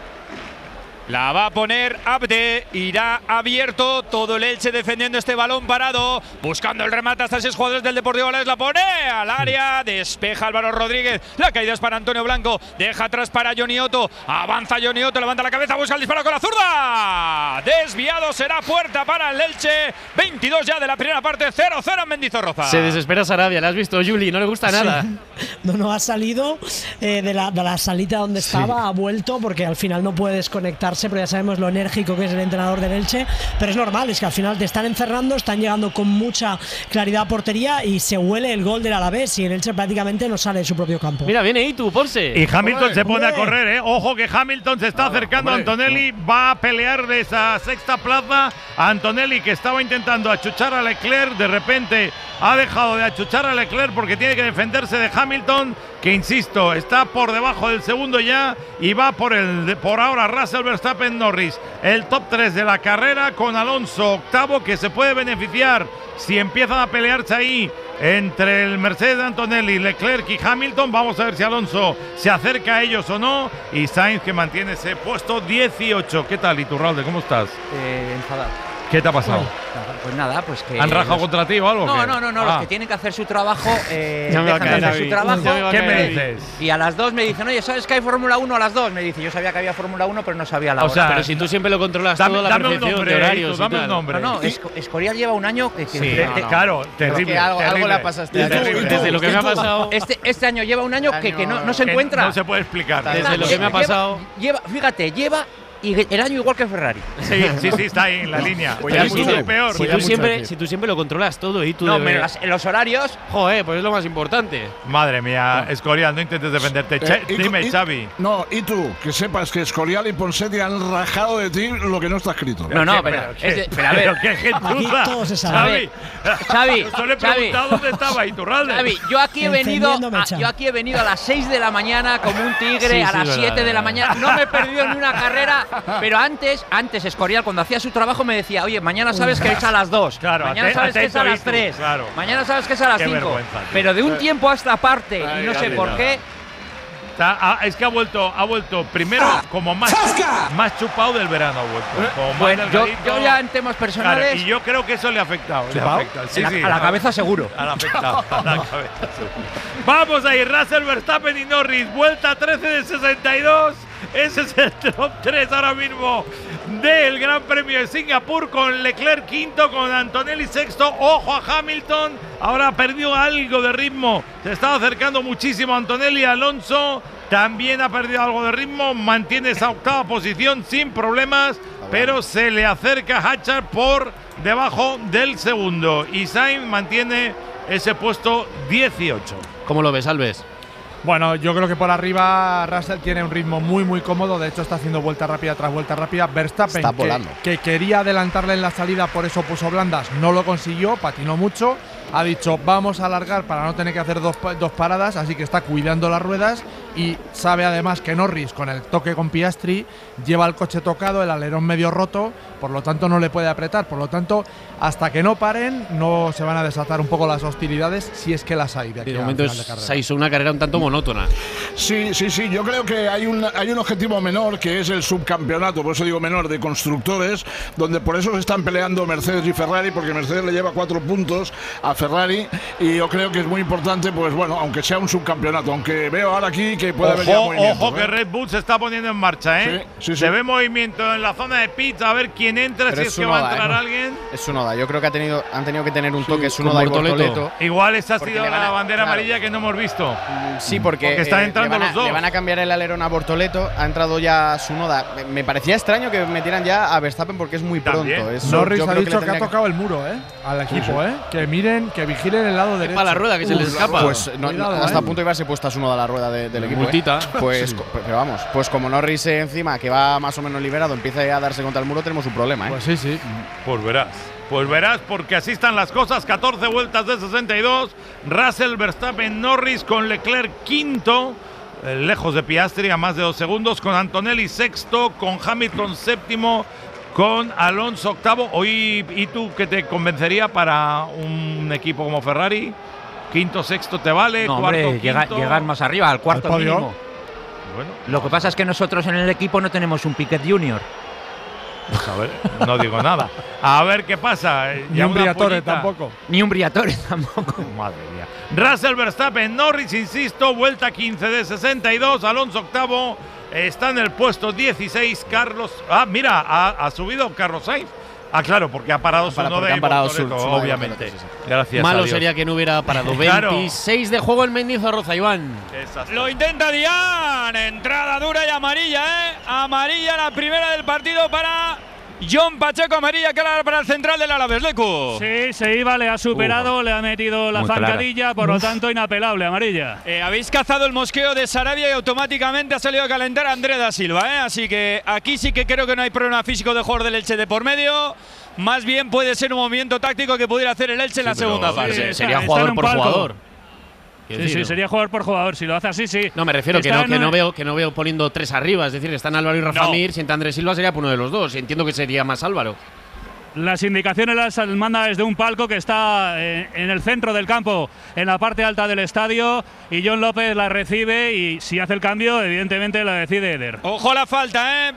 La va a poner Abde, irá abierto, todo el Elche defendiendo este balón parado, buscando el remate hasta seis jugadores del Deportivo Alavés, la pone al área, despeja Álvaro Rodríguez, la caída es para Antonio Blanco, deja atrás para Johnny Otto, avanza Johnny Otto, levanta la cabeza, busca el disparo con la zurda, desviado, será puerta para el Elche, veintidós ya de la primera parte, cero cero en Mendizorroza. Se desespera Sarabia, ¿la has visto, Juli? No le gusta nada. Sí. No, no, ha salido eh, de, la, de la salita donde estaba, sí. ha vuelto porque al final no puede desconectarse, pero ya sabemos lo enérgico que es el entrenador del Elche, pero es normal, es que al final te están encerrando, están llegando con mucha claridad a portería y se huele el gol del Alavés y el Elche prácticamente no sale de su propio campo. Mira, viene Itu, Ponce. Y Hamilton Oye, se pone hombre. a correr, ¿eh? Ojo que Hamilton se está claro, acercando hombre. a Antonelli, va a pelear de esa sexta plaza. Antonelli, que estaba intentando achuchar a Leclerc, de repente ha dejado de achuchar a Leclerc porque tiene que defenderse de Hamilton, que insisto, está por debajo del segundo ya y va por el por ahora Russell, Verstappen, Norris. El top tres de la carrera con Alonso octavo, que se puede beneficiar si empiezan a pelearse ahí entre el Mercedes de Antonelli, Leclerc y Hamilton. Vamos a ver si Alonso se acerca a ellos o no. Y Sainz, que mantiene ese puesto dieciocho. ¿Qué tal, Iturralde? ¿Cómo estás? Eh, enfadado. ¿Qué te ha pasado? Pues nada, pues que… ¿Han rajado los… contra ti o algo? No, ¿qué? no, no, no ah. los que tienen que hacer su trabajo eh, ya me dejan caer, de hacer su trabajo. Me ¿Qué me dices? Y a las dos me dicen, oye, ¿sabes que hay Fórmula uno a las dos? Me dice, yo sabía que había Fórmula uno, pero no sabía la o hora. Sea, pero si tú siempre lo controlas dame, todo, la dame perfección un nombre, de horarios. dame un nombre. No, no, Escorial lleva un año que… que sí, te, no, te, no. Claro, terrible. Que algo, terrible. algo le ha pasado este año. Desde lo que me ha pasado… Este, este año lleva un año que, que no, no se encuentra. No se puede explicar. Desde lo que me ha pasado… Lleva, fíjate, lleva… Y el año igual que Ferrari. Sí, sí, sí, está ahí en la línea. Pues ya si, tú, peor. Si, tú siempre, si tú siempre lo controlas todo y tú no, debes… las, en los horarios… Joder, pues es lo más importante. Madre mía, no. Escorial, no intentes defenderte. Eh, Ch dime, y, Xavi. No, y tú, que sepas que Escorial y Ponseti han rajado de ti lo que no está escrito. No, no, pero… pero, es de, pero a ver, pero qué gentuza. Todo se sabe. Xavi, Xavi, solo he preguntado dónde estaba Iturralde. Xavi, yo aquí he venido a, yo aquí he venido a las seis de la mañana como un tigre, sí, a las sí, siete de la mañana. No me he perdido ni una carrera, pero antes Antes Escorial, cuando hacía su trabajo, me decía, oye, mañana sabes que es a las dos, claro, mañana sabes que es a las tres, claro. mañana sabes que es a las cinco, pero de un tiempo a esta parte, y no sé por qué. Es que ha vuelto, ha vuelto primero como más, más chupado del verano. Ha vuelto, como bueno, más yo, yo ya en temas personales. Claro, y yo creo que eso le ha afectado. Le ha afectado. Sí, la, sí, a la cabeza seguro. A la, afectado, a la cabeza seguro. Vamos ahí, Russell, Verstappen y Norris. Vuelta trece de sesenta y dos. Ese es el top tres ahora mismo del Gran Premio de Singapur, con Leclerc quinto, con Antonelli sexto. Ojo a Hamilton, ahora perdió algo de ritmo, se estaba acercando muchísimo a Antonelli. Alonso también ha perdido algo de ritmo, mantiene esa octava posición sin problemas, pero se le acerca Hatchard por debajo del segundo, y Sainz mantiene ese puesto dieciocho. ¿Cómo lo ves, Alves? Bueno, yo creo que por arriba Russell tiene un ritmo muy muy cómodo, de hecho está haciendo vuelta rápida tras vuelta rápida. Verstappen, está que, volando. que quería adelantarle en la salida, por eso puso blandas, no lo consiguió, patinó mucho. Ha dicho vamos a alargar para no tener que hacer dos, dos paradas, así que está cuidando las ruedas y sabe además que Norris con el toque con Piastri lleva el coche tocado, el alerón medio roto, por lo tanto no le puede apretar, por lo tanto hasta que no paren no se van a desatar un poco las hostilidades, si es que las hay de aquí de al momento final de es, carrera. se hizo una carrera un tanto monótona. Sí, sí, sí, yo creo que hay un, hay un objetivo menor que es el subcampeonato, por eso digo menor, de constructores, donde por eso se están peleando Mercedes y Ferrari, porque Mercedes le lleva cuatro puntos a Ferrari y yo creo que es muy importante, pues bueno, aunque sea un subcampeonato, aunque veo ahora aquí que puede haber ya Ojo, movimiento. ojo que Red Bull se está poniendo en marcha, ¿eh? Sí, sí, sí. Se ve movimiento en la zona de pits, a ver quién entra, Pero si es es que va a Tsunoda, entrar ¿eh? alguien. Es Tsunoda, yo creo que ha tenido, han tenido que tener un Sí, toque Tsunoda y Bortoleto. Bortoleto. Igual esa ha Porque sido le van a- la bandera claro. amarilla que no hemos visto. Sí, porque, Porque están eh, entrando le van a, los dos. Le van a cambiar el alerón a Bortoleto, ha entrado ya Tsunoda. Me, me parecía extraño que metieran ya a Verstappen porque es muy También. pronto. Eso Norris yo ha creo dicho le que, ha tendría tocado el muro, ¿eh? Al equipo, ¿eh? Que miren, que vigilen el lado derecho. para la rueda, que se les escapa. Pues no, Cuidado, hasta ¿eh? a punto de llevarse puesta Tsunoda a la rueda de- del equipo. Multita. ¿eh? Pues, co- pero vamos, pues como Norris eh, encima, que va más o menos liberado, empieza a darse contra el muro, tenemos un problema, ¿eh? Pues sí, sí. Pues verás. Pues verás, porque así están las cosas. catorce vueltas de sesenta y dos. Russell, Verstappen, Norris con Leclerc quinto. eh, lejos de Piastri a más de dos segundos. Con Antonelli sexto. Con Hamilton séptimo. Con Alonso octavo. Hoy, ¿y tú qué te convencería para un equipo como Ferrari? Quinto, sexto, ¿te vale? No, Cuarto, hombre, llega- quinto. llegar más arriba, al cuarto ¿Al podio? mínimo. Bueno, Lo que pasa es que nosotros en el equipo no tenemos un Piquet Junior. pues a ver, no digo nada. A ver qué pasa. eh, Ni ya un una Briatore pollita. tampoco. Ni un Briatore tampoco. Madre mía. Russell, Verstappen, Norris, insisto, vuelta quince de sesenta y dos. Alonso octavo. Está en el puesto dieciséis. Carlos. Ah, mira, ha, ha subido Carlos Sainz. Ah, claro, porque ha parado su Para- porque Noda han y parado Bortoleto, su- su- obviamente. sí, sí, sí. Gracias. a Malo Dios. sería que no hubiera parado. Claro. veintiséis de juego en Mendizorroza, Iván. Exacto. Lo intenta Dian, entrada dura y amarilla, ¿eh? Amarilla la primera del partido para John Pacheco, amarilla clara para el central del Alavés, Lecu. Sí, se iba, le ha superado, le ha metido la Muy clara. zancadilla, por lo tanto inapelable, amarilla. Eh, habéis cazado el mosqueo de Sarabia y automáticamente ha salido a calentar a André da Silva, ¿eh? Así que aquí sí que creo que no hay problema físico de jugador del Elche de por medio. Más bien puede ser un movimiento táctico que pudiera hacer el Elche en la pero segunda sí, fase. sí, Está- sería está jugador en un por palco. jugador. Quiero Sí, sí, decir, sería jugador por jugador. Si lo hace así, sí. No, me refiero que Está no, que en no un- veo que no veo poniendo tres arriba. Es decir, están Álvaro y Rafa No. Mir. Si entra Andrés Silva sería por uno de los dos. Entiendo que sería más Álvaro. Las indicaciones las manda desde un palco que está eh, en el centro del campo, en la parte alta del estadio, y John López la recibe y si hace el cambio, evidentemente la decide Eder. Ojo a la falta, ¿eh?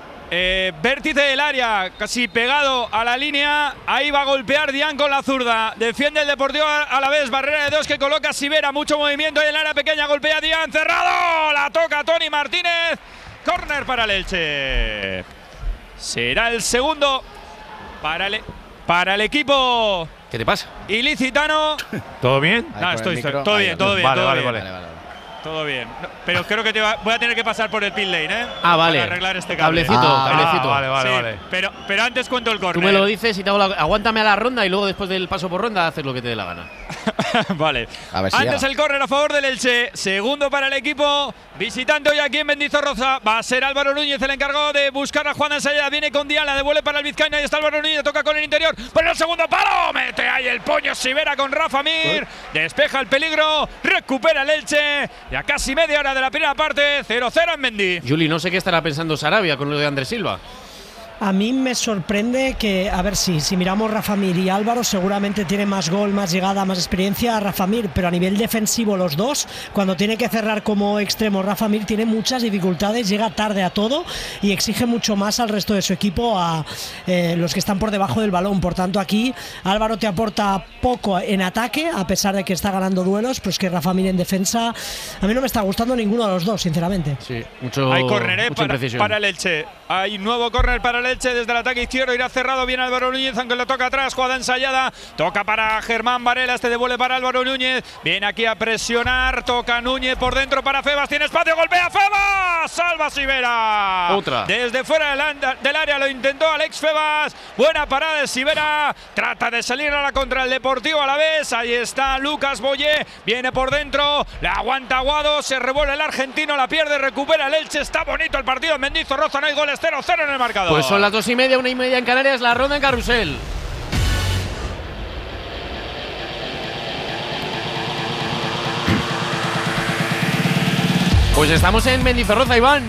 Eh, vértice del área, casi pegado a la línea. Ahí va a golpear Dian con la zurda. Defiende el Deportivo a la vez. Barrera de dos que coloca Sivera. Mucho movimiento en el área pequeña. Golpea Dian. Cerrado. La toca Tony Martínez. Corner para el Elche. Será el segundo para el, para el equipo ¿Qué te pasa? ilicitano. ¿Todo bien? Ahí No, con estoy, el estoy- micro. todo Ahí, bien, todo bien, vale, todo vale, bien. vale. Vale, vale, vale. Todo bien. No, pero creo que te va- voy a tener que pasar por el pit lane, ¿eh? Ah, vale. Para arreglar este cable. Cablecito, Ah, cablecito. vale, vale, Sí, vale. Pero, pero antes cuento el Tú córner. me lo dices y te hago la, aguántame a la ronda y luego después del paso por ronda haces lo que te dé la gana. Vale. A ver si Antes llega. el córner a favor del Elche. Segundo para el equipo. Visitante hoy aquí en Mendizorroza. Va a ser Álvaro Núñez el encargado de buscar a Juan Ensayada. Viene con Dian, la devuelve para el Vizcaíno. Ahí está Álvaro Núñez, toca con el interior. Por el segundo palo. Mete ahí el puño Sivera con Rafa Mir. Despeja el peligro. Recupera el Elche. Ya casi media hora de la primera parte. cero cero en Mendy. Juli, no sé qué estará pensando Sarabia con lo de Andrés Silva. A mí me sorprende que, a ver si, si miramos Rafa Mir y Álvaro, seguramente tiene más gol, más llegada, más experiencia Rafa Mir, pero a nivel defensivo los dos, cuando tiene que cerrar como extremo, Rafa Mir tiene muchas dificultades, llega tarde a todo y exige mucho más al resto de su equipo, a eh, los que están por debajo del balón. Por tanto, aquí Álvaro te aporta poco en ataque, a pesar de que está ganando duelos, pero es que Rafa Mir en defensa, a mí no me está gustando ninguno de los dos, sinceramente. Sí, mucho, Hay córner, ¿eh? mucha para, imprecisión. para el Elche. Hay nuevo córner para el Elche. Elche desde el ataque izquierdo, irá cerrado bien Álvaro Núñez, aunque lo toca atrás, jugada ensayada, toca para Germán Varela, este devuelve para Álvaro Núñez, viene aquí a presionar, toca Núñez por dentro para Febas, tiene espacio, golpea Febas, salva Sivera. Otra. Desde fuera del, del área lo intentó Alex Febas, buena parada de Sivera, trata de salir a la contra el Deportivo Alavés, ahí está Lucas Boyé, viene por dentro, la aguanta Aguado, se revuelve el argentino, la pierde, recupera el Elche, está bonito el partido en Mendizorroza, no hay goles, cero cero en el marcador. Pues son las dos y media, una y media en Canarias, la ronda en Carrusel. Pues estamos en Mendizorroza, Iván.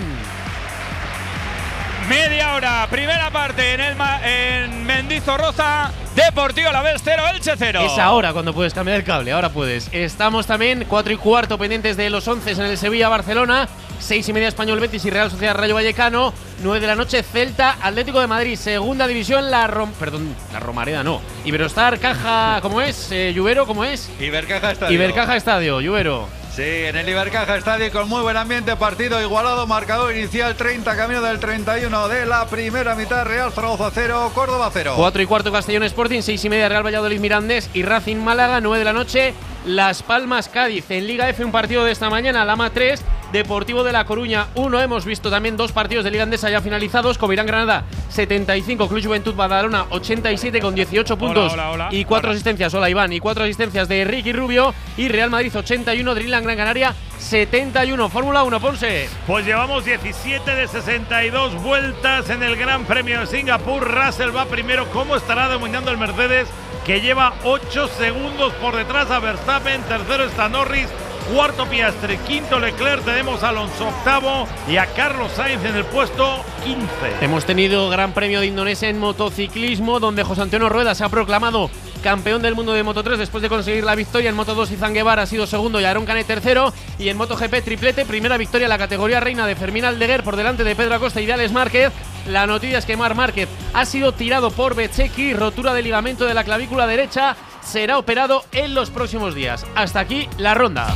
Media hora, primera parte en, el en Mendizorroza, Deportivo Alavés cero, Elche cero. Es ahora cuando puedes cambiar el cable, ahora puedes. Estamos también cuatro y cuarto pendientes de los once en el Sevilla-Barcelona, seis y media Español Betis y Real Sociedad Rayo Vallecano, nueve de la noche Celta Atlético de Madrid, segunda división, la Rom perdón, la Romareda no, Iberostar Caja, ¿cómo es? Eh, Lluvero, ¿cómo es? Ibercaja Estadio. Ibercaja Estadio, Lluvero. Sí, en el Ibercaja Estadio con muy buen ambiente, partido igualado, marcador inicial treinta, camino del treinta y uno de la primera mitad, Real Zaragoza cero, Córdoba cero. cuatro y cuarto Castellón Sporting, seis y media Real Valladolid Mirandés y Racing Málaga, nueve de la noche Las Palmas Cádiz. En Liga F un partido de esta mañana, Lama tres, Deportivo de La Coruña uno. Hemos visto también dos partidos de Liga Endesa ya finalizados, Covirán Granada setenta y cinco, Club Juventud Badalona ochenta y siete con dieciocho puntos hola, hola, hola. y cuatro Hola. asistencias, hola Iván, y cuatro asistencias de Ricky Rubio, y Real Madrid ochenta y uno, Dreamland Gran Canaria setenta y uno. Fórmula uno, Ponce. Pues llevamos diecisiete de sesenta y dos vueltas en el Gran Premio de Singapur. Russell va primero. ¿Cómo estará dominando el Mercedes, que lleva ocho segundos por detrás a Verstappen? Tercero está Norris, cuarto Piastri, quinto Leclerc, tenemos a Alonso octavo y a Carlos Sainz en el puesto quince. Hemos tenido Gran Premio de Indonesia en motociclismo, donde José Antonio Rueda se ha proclamado campeón del mundo de Moto tres después de conseguir la victoria. En Moto dos Izan Guevara ha sido segundo y Aarón Canet tercero, y en MotoGP triplete, primera victoria en la categoría reina de Fermín Aldeguer por delante de Pedro Acosta y de Alex Márquez. La noticia es que Marc Márquez ha sido tirado por Bezzecchi, rotura de ligamento de la clavícula derecha, será operado en los próximos días. Hasta aquí la ronda.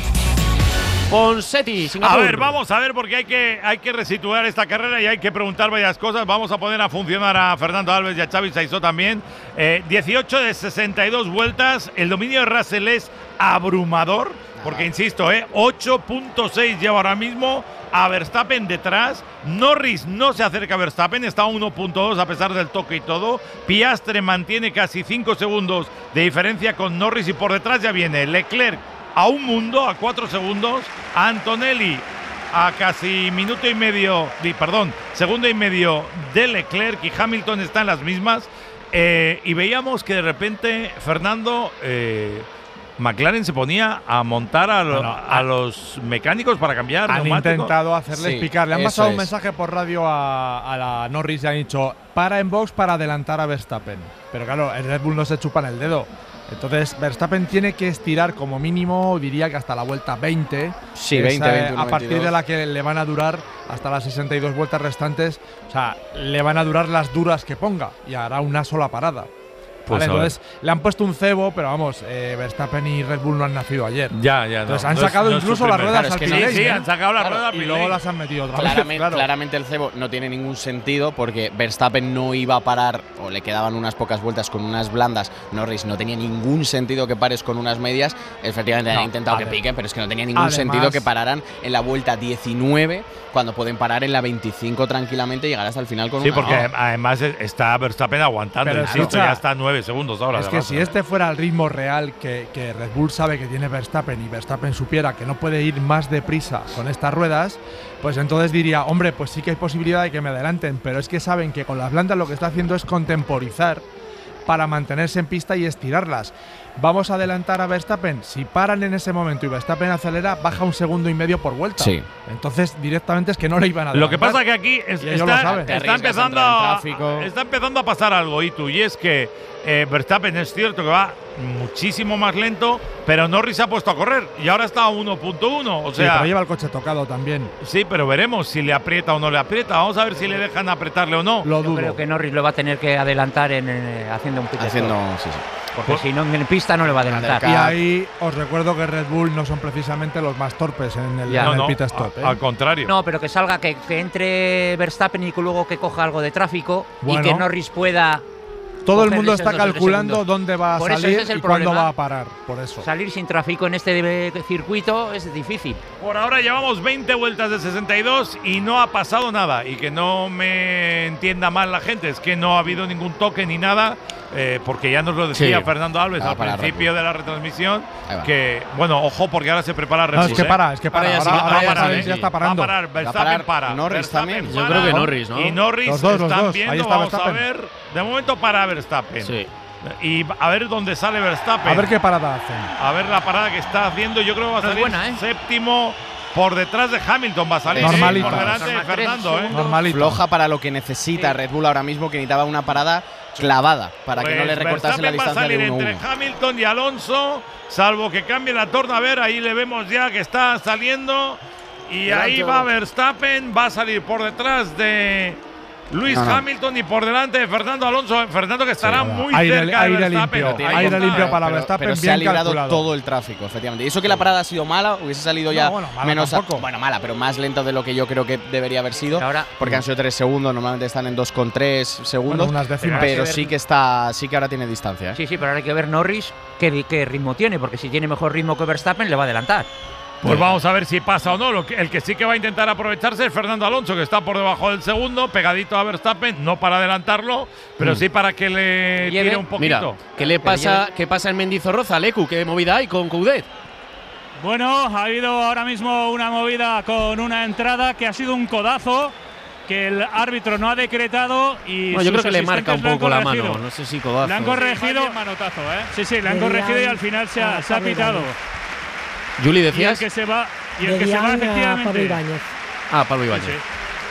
Ponseti, Singapur. A ver, vamos a ver, porque hay que, hay que resituar esta carrera y hay que preguntar varias cosas. Vamos a poner a funcionar a Fernando Alves y a Xavi Saizó también. Eh, dieciocho de sesenta y dos vueltas. El dominio de Russell es abrumador, porque insisto, eh, ocho punto seis lleva ahora mismo a Verstappen detrás. Norris no se acerca a Verstappen, está a uno punto dos a pesar del toque y todo. Piastri mantiene casi cinco segundos de diferencia con Norris, y por detrás ya viene Leclerc a un mundo, a cuatro segundos, Antonelli a casi minuto y medio, perdón, segundo y medio de Leclerc, y Hamilton está en las mismas. Eh, y veíamos que de repente, Fernando, eh, McLaren se ponía a montar a, lo, bueno, a los mecánicos para cambiar Han neumáticos. intentado hacerles Sí, picar. Le han eso pasado es. un mensaje por radio a, a la Norris y han dicho: para en box para adelantar a Verstappen. Pero claro, el Red Bull no se chupa en el dedo. Entonces Verstappen tiene que estirar como mínimo, diría que hasta la vuelta veinte. Sí, veinte, Esa, veintiuno, a partir veintidós. de la que le van a durar hasta las sesenta y dos vueltas restantes. O sea, le van a durar las duras que ponga y hará una sola parada. Pues Vale, a ver. entonces le han puesto un cebo, pero vamos, eh, Verstappen y Red Bull no han nacido ayer. Ya, ya, Entonces no, han no es- sacado no es su incluso las primer- ruedas Claro, al es que Pirelli, Sí, sí, ¿eh? han sacado la Claro, rueda Y Pirelli. luego las han metido otra vez. Claramente, claro. claramente el cebo no tiene ningún sentido, porque Verstappen no iba a parar, o le quedaban unas pocas vueltas con unas blandas. Norris no tenía ningún sentido que pares con unas medias. Efectivamente No, han intentado que adem- piquen, pero es que no tenía ningún además- sentido que pararan en la vuelta diecinueve, cuando pueden parar en la veinticinco tranquilamente y llegar hasta el final con Sí, una. porque No. adem- además está Verstappen aguantando. Pero Insisto, escucha, ya está nueve segundos ahora. Es de que base. si este fuera el ritmo real que, que Red Bull sabe que tiene Verstappen, y Verstappen supiera que no puede ir más deprisa con estas ruedas, pues entonces diría: hombre, pues sí que hay posibilidad de que me adelanten. Pero es que saben que con las blandas lo que está haciendo es contemporizar para mantenerse en pista y estirarlas. Vamos a adelantar a Verstappen. Si paran en ese momento y Verstappen acelera, baja un segundo y medio por vuelta. Sí. Entonces directamente es que no le iban a adelantar. Lo que pasa que aquí es- Y ellos lo está, saben. Te está, arriesgas a empezando entrar en a, tráfico. está empezando a pasar algo, Itu, y es que eh, Verstappen es cierto que va muchísimo más lento, pero Norris se ha puesto a correr y ahora está a uno punto uno. O Sí, sea, pero lleva el coche tocado también. sí, pero veremos si le aprieta o no le aprieta. Vamos a ver si le dejan apretarle o no. Lo Yo dudo. creo que Norris lo va a tener que adelantar en, eh, haciendo haciendo un pit Haciendo, stop. sí, sí. Porque si no, en pista no le va a adelantar. Y ahí os recuerdo que Red Bull no son precisamente los más torpes en el, Ya. en No, el no, pit stop. a- ¿eh? al contrario. No, pero que salga, que, que entre Verstappen y que luego que coja algo de tráfico Bueno. y que Norris pueda. Todo el cogerle mundo esos está dos o tres calculando segundos. dónde va a Por eso salir ese es el y cuándo problema. va a parar. Por eso. Salir sin tráfico en este de- circuito es difícil. Por ahora llevamos veinte vueltas de sesenta y dos y no ha pasado nada. Y que no me entienda mal la gente, es que no ha habido ningún toque ni nada, eh, porque ya nos lo decía Sí. Fernando Alves Ah, al para principio de la retransmisión, Ahí va. que, bueno, ojo, porque ahora se prepara Red No, Bull, es que ¿eh? para, es que para. Ahora ya sí, Ahora, ahora ahora ya ya, sí, ya sí. está parando. Va a parar, Verstappen parar para. Norris Verstappen también. Yo para. creo que Norris, ¿no? Y Norris Los dos, los están dos. Ahí viendo, está vamos a Verstappen. ver, de momento para Verstappen. Sí. Y a ver dónde sale Verstappen. A ver qué parada hacen. A ver la parada que está haciendo. Yo creo que va a No es salir buena, ¿eh? séptimo por detrás de Hamilton. Va a salir Normalita. por delante de Normal, tres Fernando. ¿eh? segundos. Normalito. Floja para lo que necesita Red Bull ahora mismo, que necesitaba una parada clavada para que no le Pues recortase la Verstappen va a distancia salir de uno entre uno. Hamilton y Alonso, salvo que cambie la torna. A ver, ahí le vemos ya que está saliendo. Y Delante ahí de va los- Verstappen, va a salir por detrás de Luis No, no. Hamilton y por delante de Fernando Alonso. Fernando que estará muy Aire- cerca aire de Verstappen. limpio, Ahí aire está, limpio ¿eh? para Pero- Verstappen, pero se bien ha librado calculado. todo el tráfico, efectivamente. Y eso que la parada ha sido mala, hubiese salido ya No, bueno, mala menos. tampoco. Bueno, mala, pero más lento de lo que yo creo que debería haber sido. Ahora- porque han sido tres segundos, normalmente están en dos coma tres segundos. Bueno, unas décimas. pero Hay que sí ver- que está, sí que ahora tiene distancia. ¿eh? Sí, sí, pero ahora hay que ver Norris qué, qué ritmo tiene, porque si tiene mejor ritmo que Verstappen le va a adelantar. Pues vamos a ver si pasa o no. Lo que- el que sí que va a intentar aprovecharse es Fernando Alonso, que está por debajo del segundo, pegadito a Verstappen, no para adelantarlo, pero sí para que le Lleve- tire un poquito. Mira, ¿qué le pasa, qué pasa en Mendizorroza, Lecu? ¿Qué movida hay con Coudet? Bueno, ha habido ahora mismo una movida con una entrada que ha sido un codazo que el árbitro no ha decretado y Bueno, yo sus creo que le marca un asistentes lo han poco la corregido. mano. No sé si codazo. Le han corregido. Manotazo, ¿eh? Sí, sí, le han Debían corregido y al final se ha, a se ha Pablo pitado. Ibáñez. Juli, Y el decías. que se va, y el que se va Debían a Pablo efectivamente. Ibáñez. Ah, Pablo Ibáñez. Sí,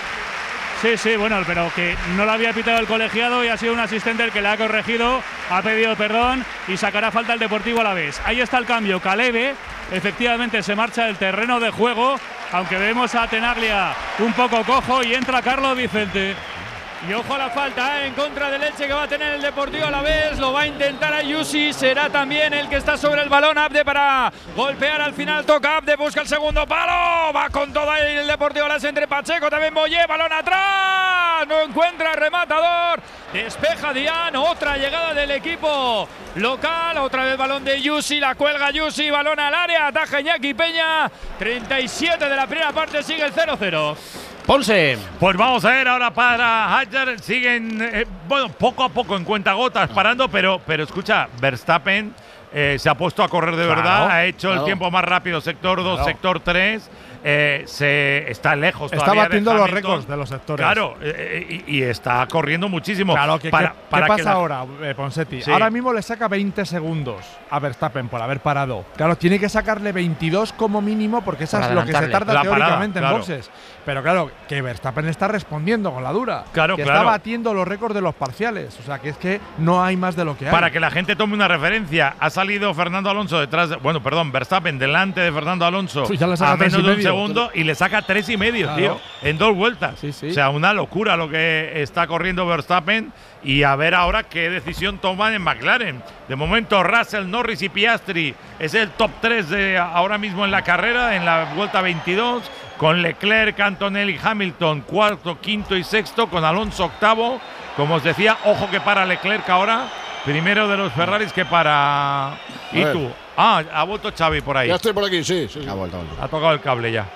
sí, sí, bueno, pero que no lo había pitado el colegiado y ha sido un asistente el que le ha corregido, ha pedido perdón y sacará falta el Deportivo Alavés. Ahí está el cambio, Calebe, efectivamente se marcha del terreno de juego, aunque vemos a Tenaglia un poco cojo y entra Carlos Vicente. Y ojo a la falta, ¿eh? En contra del Elche que va a tener el Deportivo a la vez. Lo va a intentar Ayusi. Será también el que está sobre el balón. Abde para golpear al final. Toca Abde. Busca el segundo palo. Va con todo ahí el Deportivo a la vez entre Pacheco. También Boyé. Balón atrás. No encuentra rematador. Despeja Dian. Otra llegada del equipo local. Otra vez balón de Yusi. La cuelga Yusi. Balón al área. Ataja Iñaki Peña. treinta y siete de la primera parte. Sigue el cero cero. Ponce. Pues vamos a ver ahora para Hadjar. Siguen, eh, bueno, poco a poco en cuentagotas parando, pero, pero escucha, Verstappen eh, se ha puesto a correr de Claro, verdad, ha hecho claro. el tiempo más rápido, sector dos, Claro. sector tres. Eh, se está lejos Está todavía batiendo de los Hamilton. récords de los sectores. Claro, eh, y, y está corriendo muchísimo. Claro, que, para, ¿qué, para ¿qué que pasa la- ahora, eh, Ponsetti? Sí. Ahora mismo le saca veinte segundos a Verstappen por haber parado. Claro, tiene que sacarle veintidós como mínimo porque eso Para es lo que se adelantarle. tarda La teóricamente parada, en boxes. Pero claro, que Verstappen está respondiendo con la dura. Claro, que claro. está batiendo los récords de los parciales. O sea, que es que no hay más de lo que hay. Para que la gente tome una referencia, ha salido Fernando Alonso detrás, de, bueno, perdón, Verstappen delante de Fernando Alonso Uy, ya le saca a tres menos y de un medio. segundo y le saca tres y medio, Claro. tío, en dos vueltas. Sí, sí. O sea, una locura lo que está corriendo Verstappen y a ver ahora qué decisión toman en McLaren. De momento Russell, Norris y Piastri es el top tres de ahora mismo en la carrera, en la vuelta veintidós, con Leclerc, Antonelli, Hamilton cuarto, quinto y sexto, con Alonso octavo. Como os decía, ojo que para Leclerc ahora, primero de los Ferraris que para… ¿Y ver. tú? Ah, ha vuelto Xavi por ahí. Ya estoy por aquí, sí. sí, sí. Ha vuelto, ha vuelto. Ha tocado el cable ya.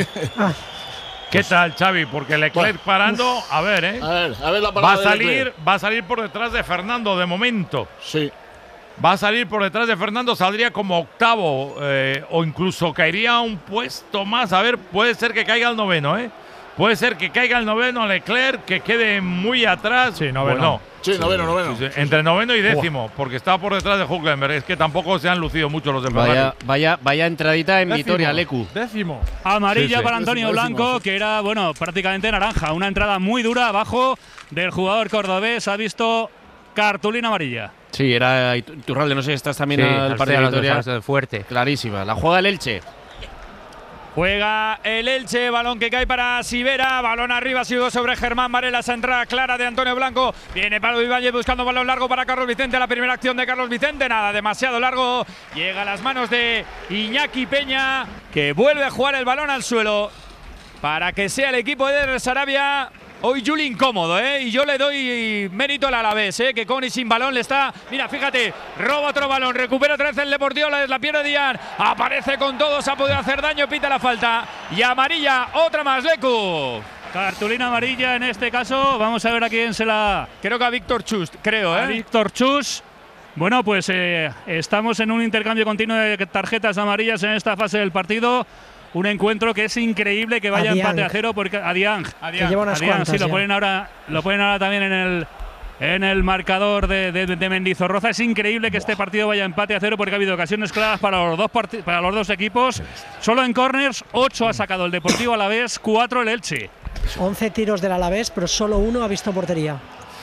¿Qué tal, Xavi? Porque Leclerc parando, a ver, ¿eh? A ver, a ver la Va parada a de salir, Leclerc. va a salir por detrás de Fernando de momento. Sí. Va a salir por detrás de Fernando, saldría como octavo eh, o incluso caería un puesto más. A ver, puede ser que caiga al noveno, ¿eh? Puede ser que caiga el noveno Leclerc, que quede muy atrás. Sí, noveno. Bueno, Sí, noveno, noveno. sí, sí, entre noveno y décimo, porque está por detrás de Hülkenberg. Es que tampoco se han lucido mucho los de Ferrari. Vaya, vaya, vaya entradita en Décimo. Vitoria, Lecu. Décimo. Amarilla Sí, sí. para Antonio Décimo, Blanco, décimo, sí. que era, bueno, prácticamente naranja. Una entrada muy dura abajo del jugador cordobés. Ha visto cartulina amarilla. Sí, era Iturralde, no sé, estás también Sí, al al partido de final, Vitoria. al final, fuerte. Clarísima. La juega el Elche. Juega el Elche, balón que cae para Sivera, balón arriba, sigo sobre Germán Varela, esa entrada clara de Antonio Blanco. Viene Pablo Ibáñez buscando balón largo para Carlos Vicente, la primera acción de Carlos Vicente, nada, demasiado largo. Llega a las manos de Iñaki Peña, que vuelve a jugar el balón al suelo para que sea el equipo de Sarabia. Hoy Juli incómodo, ¿eh? Y yo le doy mérito al Alavés, ¿eh? Que con y sin balón le está… Mira, fíjate, roba otro balón, recupera otra vez el Deportivo, la, la pierde Dian, aparece con todo, se ha podido hacer daño, pita la falta. Y amarilla, otra más, Lecu. Cartulina amarilla en este caso, vamos a ver a quién se la… Creo que a Víctor Chus, creo, ¿eh? A Víctor Chus. Bueno, pues eh, estamos en un intercambio continuo de tarjetas amarillas en esta fase del partido. Un encuentro que es increíble que vaya a empate a cero porque a Diang, a Diang, que lleva unas a Diang, cuantas, sí, lo ya. ponen ahora, lo ponen ahora también en el en el marcador de, de, de Mendizorroza. Es increíble que este partido vaya a empate a cero porque ha habido ocasiones claras para los dos para los dos equipos. Solo en corners, ocho ha sacado el Deportivo Alavés, cuatro el Elche. once tiros del Alavés, pero solo uno ha visto portería.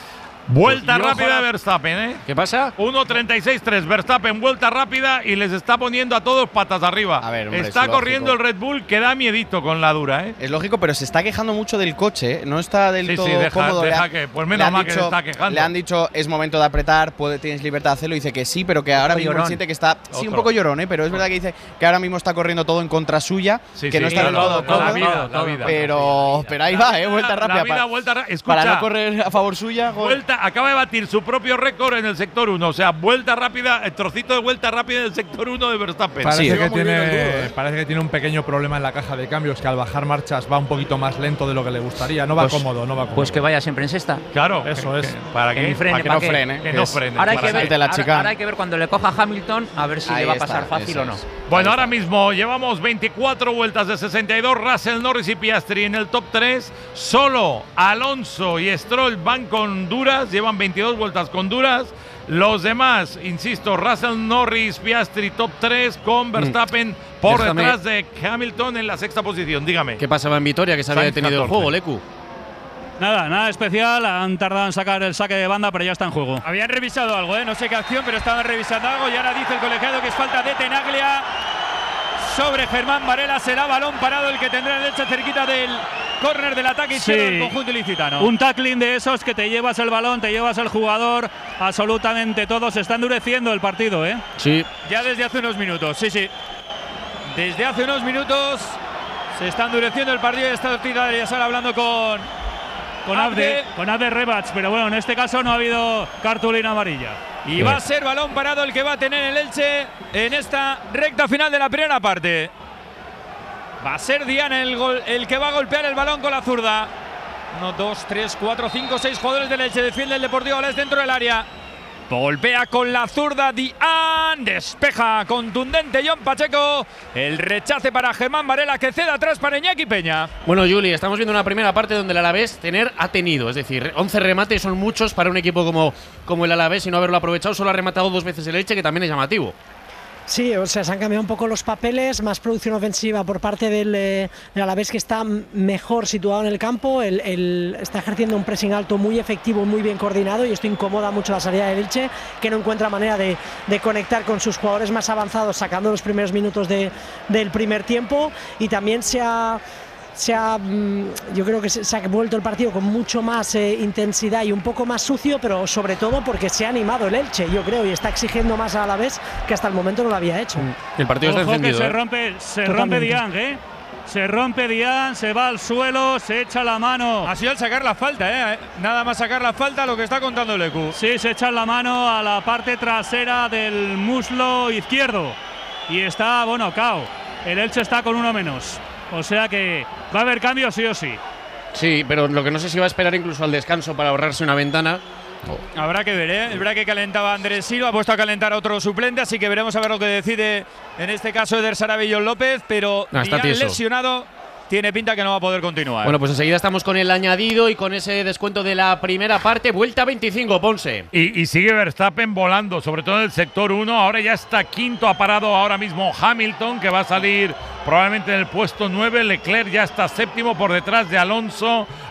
Vuelta Pues, rápida de Verstappen, ¿eh? ¿Qué pasa? uno treinta y seis tres. Verstappen, vuelta rápida y les está poniendo a todos patas arriba. A ver, hombre, está es corriendo lógico. el Red Bull que da miedito con la dura, ¿eh? Es lógico, pero se está quejando mucho del coche, ¿eh? No está del Sí, todo sí, deja- cómodo. deja Le ha- que- pues le menos han mal que se dicho- está quejando. Le han dicho, es momento de apretar, puede, tienes libertad de hacerlo. Dice que sí, pero que ahora poco mismo él llorón. siente que está… Sí, un Otro. poco llorón, ¿eh? Pero es verdad que dice que ahora mismo está corriendo todo en contra suya, Sí, que sí, no está del claro, todo todo, la cómodo. vida, la vida. Pero, pero ahí va, ¿eh? Vuelta rápida. La vida, para, vuelta ra- escucha, para no correr a favor suya. gol. Vuelta, acaba de batir su propio récord en el sector uno. O sea, vuelta rápida, el trocito de vuelta rápida en el sector uno de Verstappen. Parece, Sí, que va muy bien el tiene, duro, ¿eh? parece que tiene un pequeño problema en la caja de cambios, que al bajar marchas va un poquito más lento de lo que le gustaría. No va Pues- cómodo, no va cómodo. Pues que vaya siempre en sexta. Claro, Eso que- es. que- ¿Para Que qué? ni frene, Para que ¿pa' no qué? frene. Que no es- frene. Ahora hay, para que ver, salte la ahora- chicana. ahora hay que ver cuando le coja a Hamilton a ver si Ahí le va a está, pasar fácil eso o no. es. Bueno, ahora mismo llevamos veinticuatro vueltas de sesenta y dos. Russell, Norris y Piastri en el top tres. Solo Alonso y Stroll van con duras, llevan veintidós vueltas con duras. Los demás, insisto, Russell, Norris, Piastri top tres con Verstappen por Déjame- detrás de Hamilton en la sexta posición. Dígame. ¿Qué pasaba en Vitoria que se había Sainz detenido el catorce. juego, Lecu? Nada, nada especial, han tardado en sacar el saque de banda, pero ya está en juego. Habían revisado algo, ¿eh? No sé qué acción, pero estaban revisando algo y ahora dice el colegiado que es falta de Tenaglia sobre Germán Varela. Será balón parado el que tendrá el derecha cerquita del córner del ataque izquierdo del conjunto ilicitano. Un tackling de esos que te llevas el balón, te llevas el jugador, absolutamente todo. Se está endureciendo el partido, ¿eh? Sí. Ya desde hace unos minutos, sí, sí. Desde hace unos minutos se está endureciendo el partido y está ya sale hablando con, Con Abde, con Abde Rebats, pero bueno, en este caso no ha habido cartulina amarilla. Y va a ser balón parado el que va a tener el Elche en esta recta final de la primera parte. Va a ser Dian el, gol, el que va a golpear el balón con la zurda. Uno, dos, tres, cuatro, cinco, seis jugadores del Elche. Defiende el Deportivo Alavés dentro del área. Golpea con la zurda Dian. Despeja contundente John Pacheco. El rechace para Germán Varela que cede atrás para Iñaki Peña. Bueno, Juli, estamos viendo una primera parte donde el Alavés tener ha tenido, es decir, once remates son muchos para un equipo como, como el Alavés y no haberlo aprovechado. Solo ha rematado dos veces el Elche, que también es llamativo. Sí, o sea, se han cambiado un poco los papeles, más producción ofensiva por parte del, eh, del Alavés, que está mejor situado en el campo, el, el- está ejerciendo un pressing alto muy efectivo, muy bien coordinado, y esto incomoda mucho la salida del Elche, que no encuentra manera de, de conectar con sus jugadores más avanzados, sacando los primeros minutos de- del primer tiempo, y también se ha… Se ha, mm, yo creo que se, se ha vuelto el partido con mucho más eh, intensidad y un poco más sucio, pero sobre todo porque se ha animado el Elche, yo creo, y está exigiendo más a la vez que hasta el momento no lo había hecho. El partido está Ojo encendido. que se ¿eh? rompe, se Totalmente. rompe Diang, ¿eh? Se rompe Diang, se va al suelo, se echa la mano. Ha sido al sacar la falta, ¿eh? Nada más sacar la falta, lo que está contando Lecu. Sí, se echa la mano a la parte trasera del muslo izquierdo. Y está, bueno, cao. El Elche está con uno menos. O sea que va a haber cambio sí o sí. Sí, pero lo que no sé si va a esperar incluso al descanso para ahorrarse una ventana. Habrá que ver, ¿eh? Es verdad que calentaba Andrés Silva, ha puesto a calentar a otro suplente, así que veremos a ver lo que decide en este caso Eder Sarabia y John López, pero No, está Dian tieso. lesionado, tiene pinta que no va a poder continuar. Bueno, pues enseguida estamos con el añadido y con ese descuento de la primera parte. Vuelta veinticinco, Ponce. Y, y sigue Verstappen volando, sobre todo en el sector uno. Ahora ya está quinto, ha parado ahora mismo Hamilton, que va a salir probablemente en el puesto nueve. Leclerc ya está séptimo por detrás de Alonso.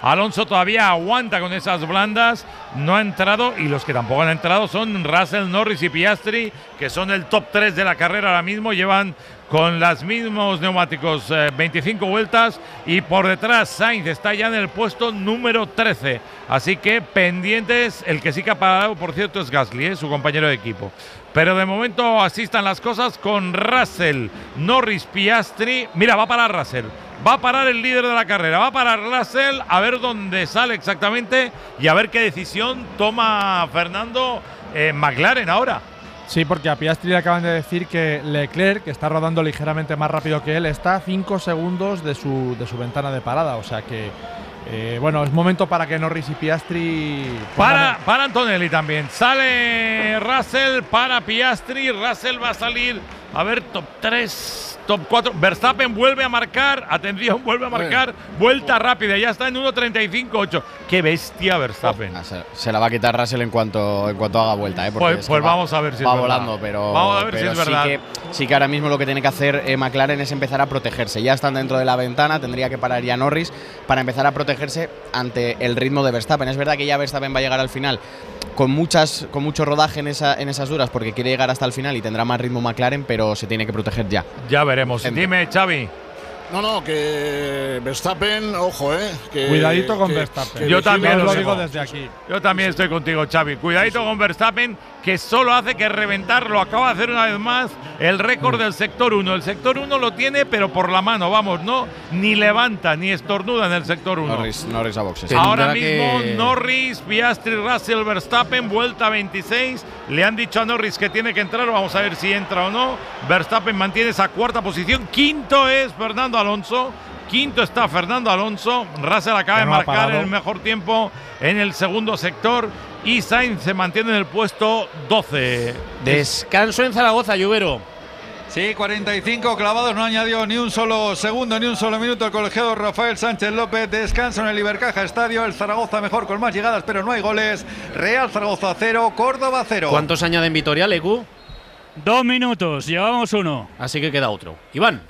Alonso todavía aguanta con esas blandas, no ha entrado, y los que tampoco han entrado son Russell, Norris y Piastri, que son el top tres de la carrera ahora mismo, llevan con los mismos neumáticos eh, veinticinco vueltas, y por detrás Sainz está ya en el puesto número trece, así que pendientes. El que sí que ha parado, por cierto, es Gasly, eh, su compañero de equipo. Pero de momento así están las cosas con Russell, Norris, Piastri. Mira, va a parar Russell, va a parar el líder de la carrera, va a parar Russell, a ver dónde sale exactamente y a ver qué decisión toma Fernando eh, McLaren ahora. Sí, porque a Piastri le acaban de decir que Leclerc, que está rodando ligeramente más rápido que él, está a cinco segundos de su, de su ventana de parada. O sea que, eh, bueno, es momento para que Norris y Piastri… Para, para Antonelli también. Sale Russell, para Piastri. Russell va a salir, a ver, top tres, top cuatro. Verstappen vuelve a marcar. Atención, vuelve a marcar. Vuelta rápida. Ya está en uno treinta y cinco ocho. Qué bestia Verstappen. Oh, se, se la va a quitar Russell en cuanto, en cuanto haga vuelta. ¿eh? Pues, pues va, vamos a ver si va es volando, verdad. pero, vamos a ver pero si es sí verdad. Que, sí que ahora mismo lo que tiene que hacer eh, McLaren es empezar a protegerse. Ya están dentro de la ventana. Tendría que parar ya Norris para empezar a protegerse ante el ritmo de Verstappen. Es verdad que ya Verstappen va a llegar al final con muchas con mucho rodaje en, esa, en esas duras, porque quiere llegar hasta el final y tendrá más ritmo McLaren, pero se tiene que proteger ya. Ya veremos. Gente. Dime, Xavi. No, no, que Verstappen, ojo, eh. Que, Cuidadito con que, Verstappen. Que Yo también lo lo digo digo desde aquí. Yo también estoy contigo, Xavi. Cuidadito con Verstappen, que solo hace que reventar. Lo acaba de hacer una vez más el récord del sector uno. El sector uno lo tiene, pero por la mano, vamos, no, ni levanta, ni estornuda en el sector uno. Norris, Norris a boxes. Ahora Tendrá mismo que… Norris, Piastri, Russell, Verstappen, vuelta veintiséis. Le han dicho a Norris que tiene que entrar, vamos a ver si entra o no. Verstappen mantiene esa cuarta posición. Quinto es Fernando Alonso. Quinto está Fernando Alonso. Russell acaba Que de no ha marcar parado. el mejor tiempo en el segundo sector. Y Sainz se mantiene en el puesto doce. Descanso en Zaragoza, Lluvero. Sí, cuarenta y cinco clavados, no añadió ni un solo segundo, ni un solo minuto el colegiado Rafael Sánchez López. Descanso en el Ibercaja Estadio. El Zaragoza mejor con más llegadas, pero no hay goles. Real Zaragoza cero, Córdoba cero. ¿Cuántos añade en Vitoria, Lecu? Dos minutos, llevamos uno. Así que queda otro. Iván.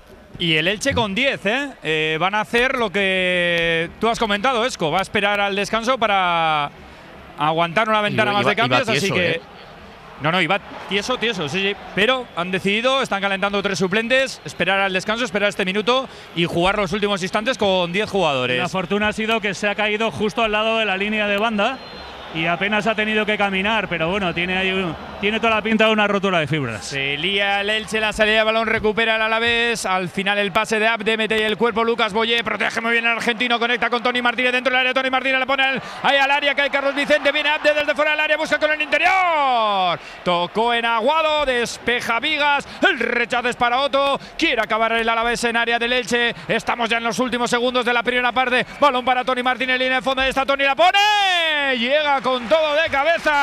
Y el Elche con diez, ¿eh? ¿eh? Van a hacer lo que tú has comentado, Esco. Va a esperar al descanso para aguantar una ventana Iba- más de iba cambios, tieso, así que… ¿eh? No, no, iba tieso, tieso, sí, sí. Pero han decidido, están calentando tres suplentes, esperar al descanso, esperar este minuto y jugar los últimos instantes con diez jugadores. La fortuna ha sido que se ha caído justo al lado de la línea de banda y apenas ha tenido que caminar, pero bueno, tiene ahí un, tiene toda la pinta de una rotura de fibras. Se lía el Elche, la salida de balón recupera el Alavés. Al final el pase de Abde, mete ahí el cuerpo Lucas Boyé, protege muy bien el argentino, conecta con Tony Martínez dentro del área. Tony Martínez le pone el, ahí al área, que hay Carlos Vicente, viene Abde desde fuera del área, busca con el interior. Tocó en Aguado, despeja Vigas, el rechazo es para Otto, quiere acabar el Alavés en área del Elche. Estamos ya en los últimos segundos de la primera parte. Balón para Tony Martínez, línea de fondo, ahí está Tony, la pone, llega con todo de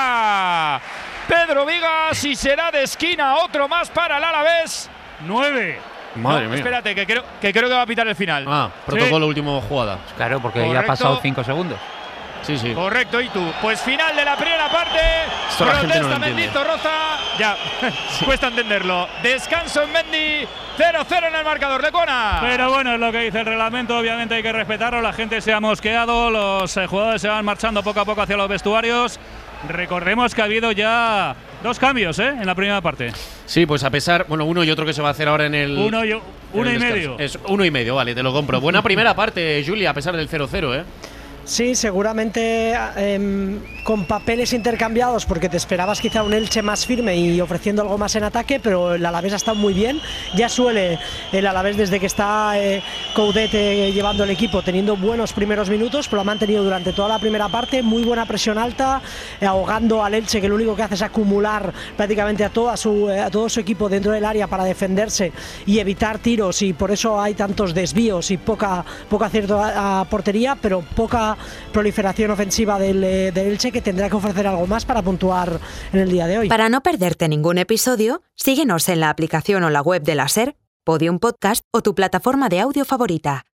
cabeza Pedro Vigas y será de esquina otro más para el Alavés. Nueve. Madre no, mía. Espérate, que creo, que creo que va a pitar el final. Ah, protocolo Sí. última jugada. Claro, porque Correcto. ya ha pasado cinco segundos. Sí, sí. Correcto, y tú. Pues final de la primera parte. Esto la gente no lo Protesta entiende. Mendito Roza. Ya, cuesta entenderlo. Descanso en Mendy. cero cero en el marcador de Cona. Pero bueno, es lo que dice el reglamento, obviamente hay que respetarlo, la gente se ha mosqueado, los eh, jugadores se van marchando poco a poco hacia los vestuarios. Recordemos que ha habido ya dos cambios, ¿eh? En la primera parte. Sí, pues a pesar, bueno, uno y otro que se va a hacer ahora en el… Uno y, en uno el y descanso. medio. Es uno y medio, vale, te lo compro. Buena primera parte, Julia, a pesar del cero cero, ¿eh? Sí, seguramente eh, con papeles intercambiados, porque te esperabas quizá un Elche más firme y ofreciendo algo más en ataque, pero el Alavés ha estado muy bien. Ya suele el Alavés, desde que está eh, Coudet eh, llevando el equipo, teniendo buenos primeros minutos, pero lo ha mantenido durante toda la primera parte, muy buena presión alta, eh, ahogando al Elche, que lo único que hace es acumular prácticamente a, toda su, eh, a todo su equipo dentro del área para defenderse y evitar tiros, y por eso hay tantos desvíos y poca, poca acierto a, a portería, pero poca proliferación ofensiva del, eh, del Elche, que tendrá que ofrecer algo más para puntuar en el día de hoy. Para no perderte ningún episodio, síguenos en la aplicación o la web de la SER, Podium Podcast o tu plataforma de audio favorita.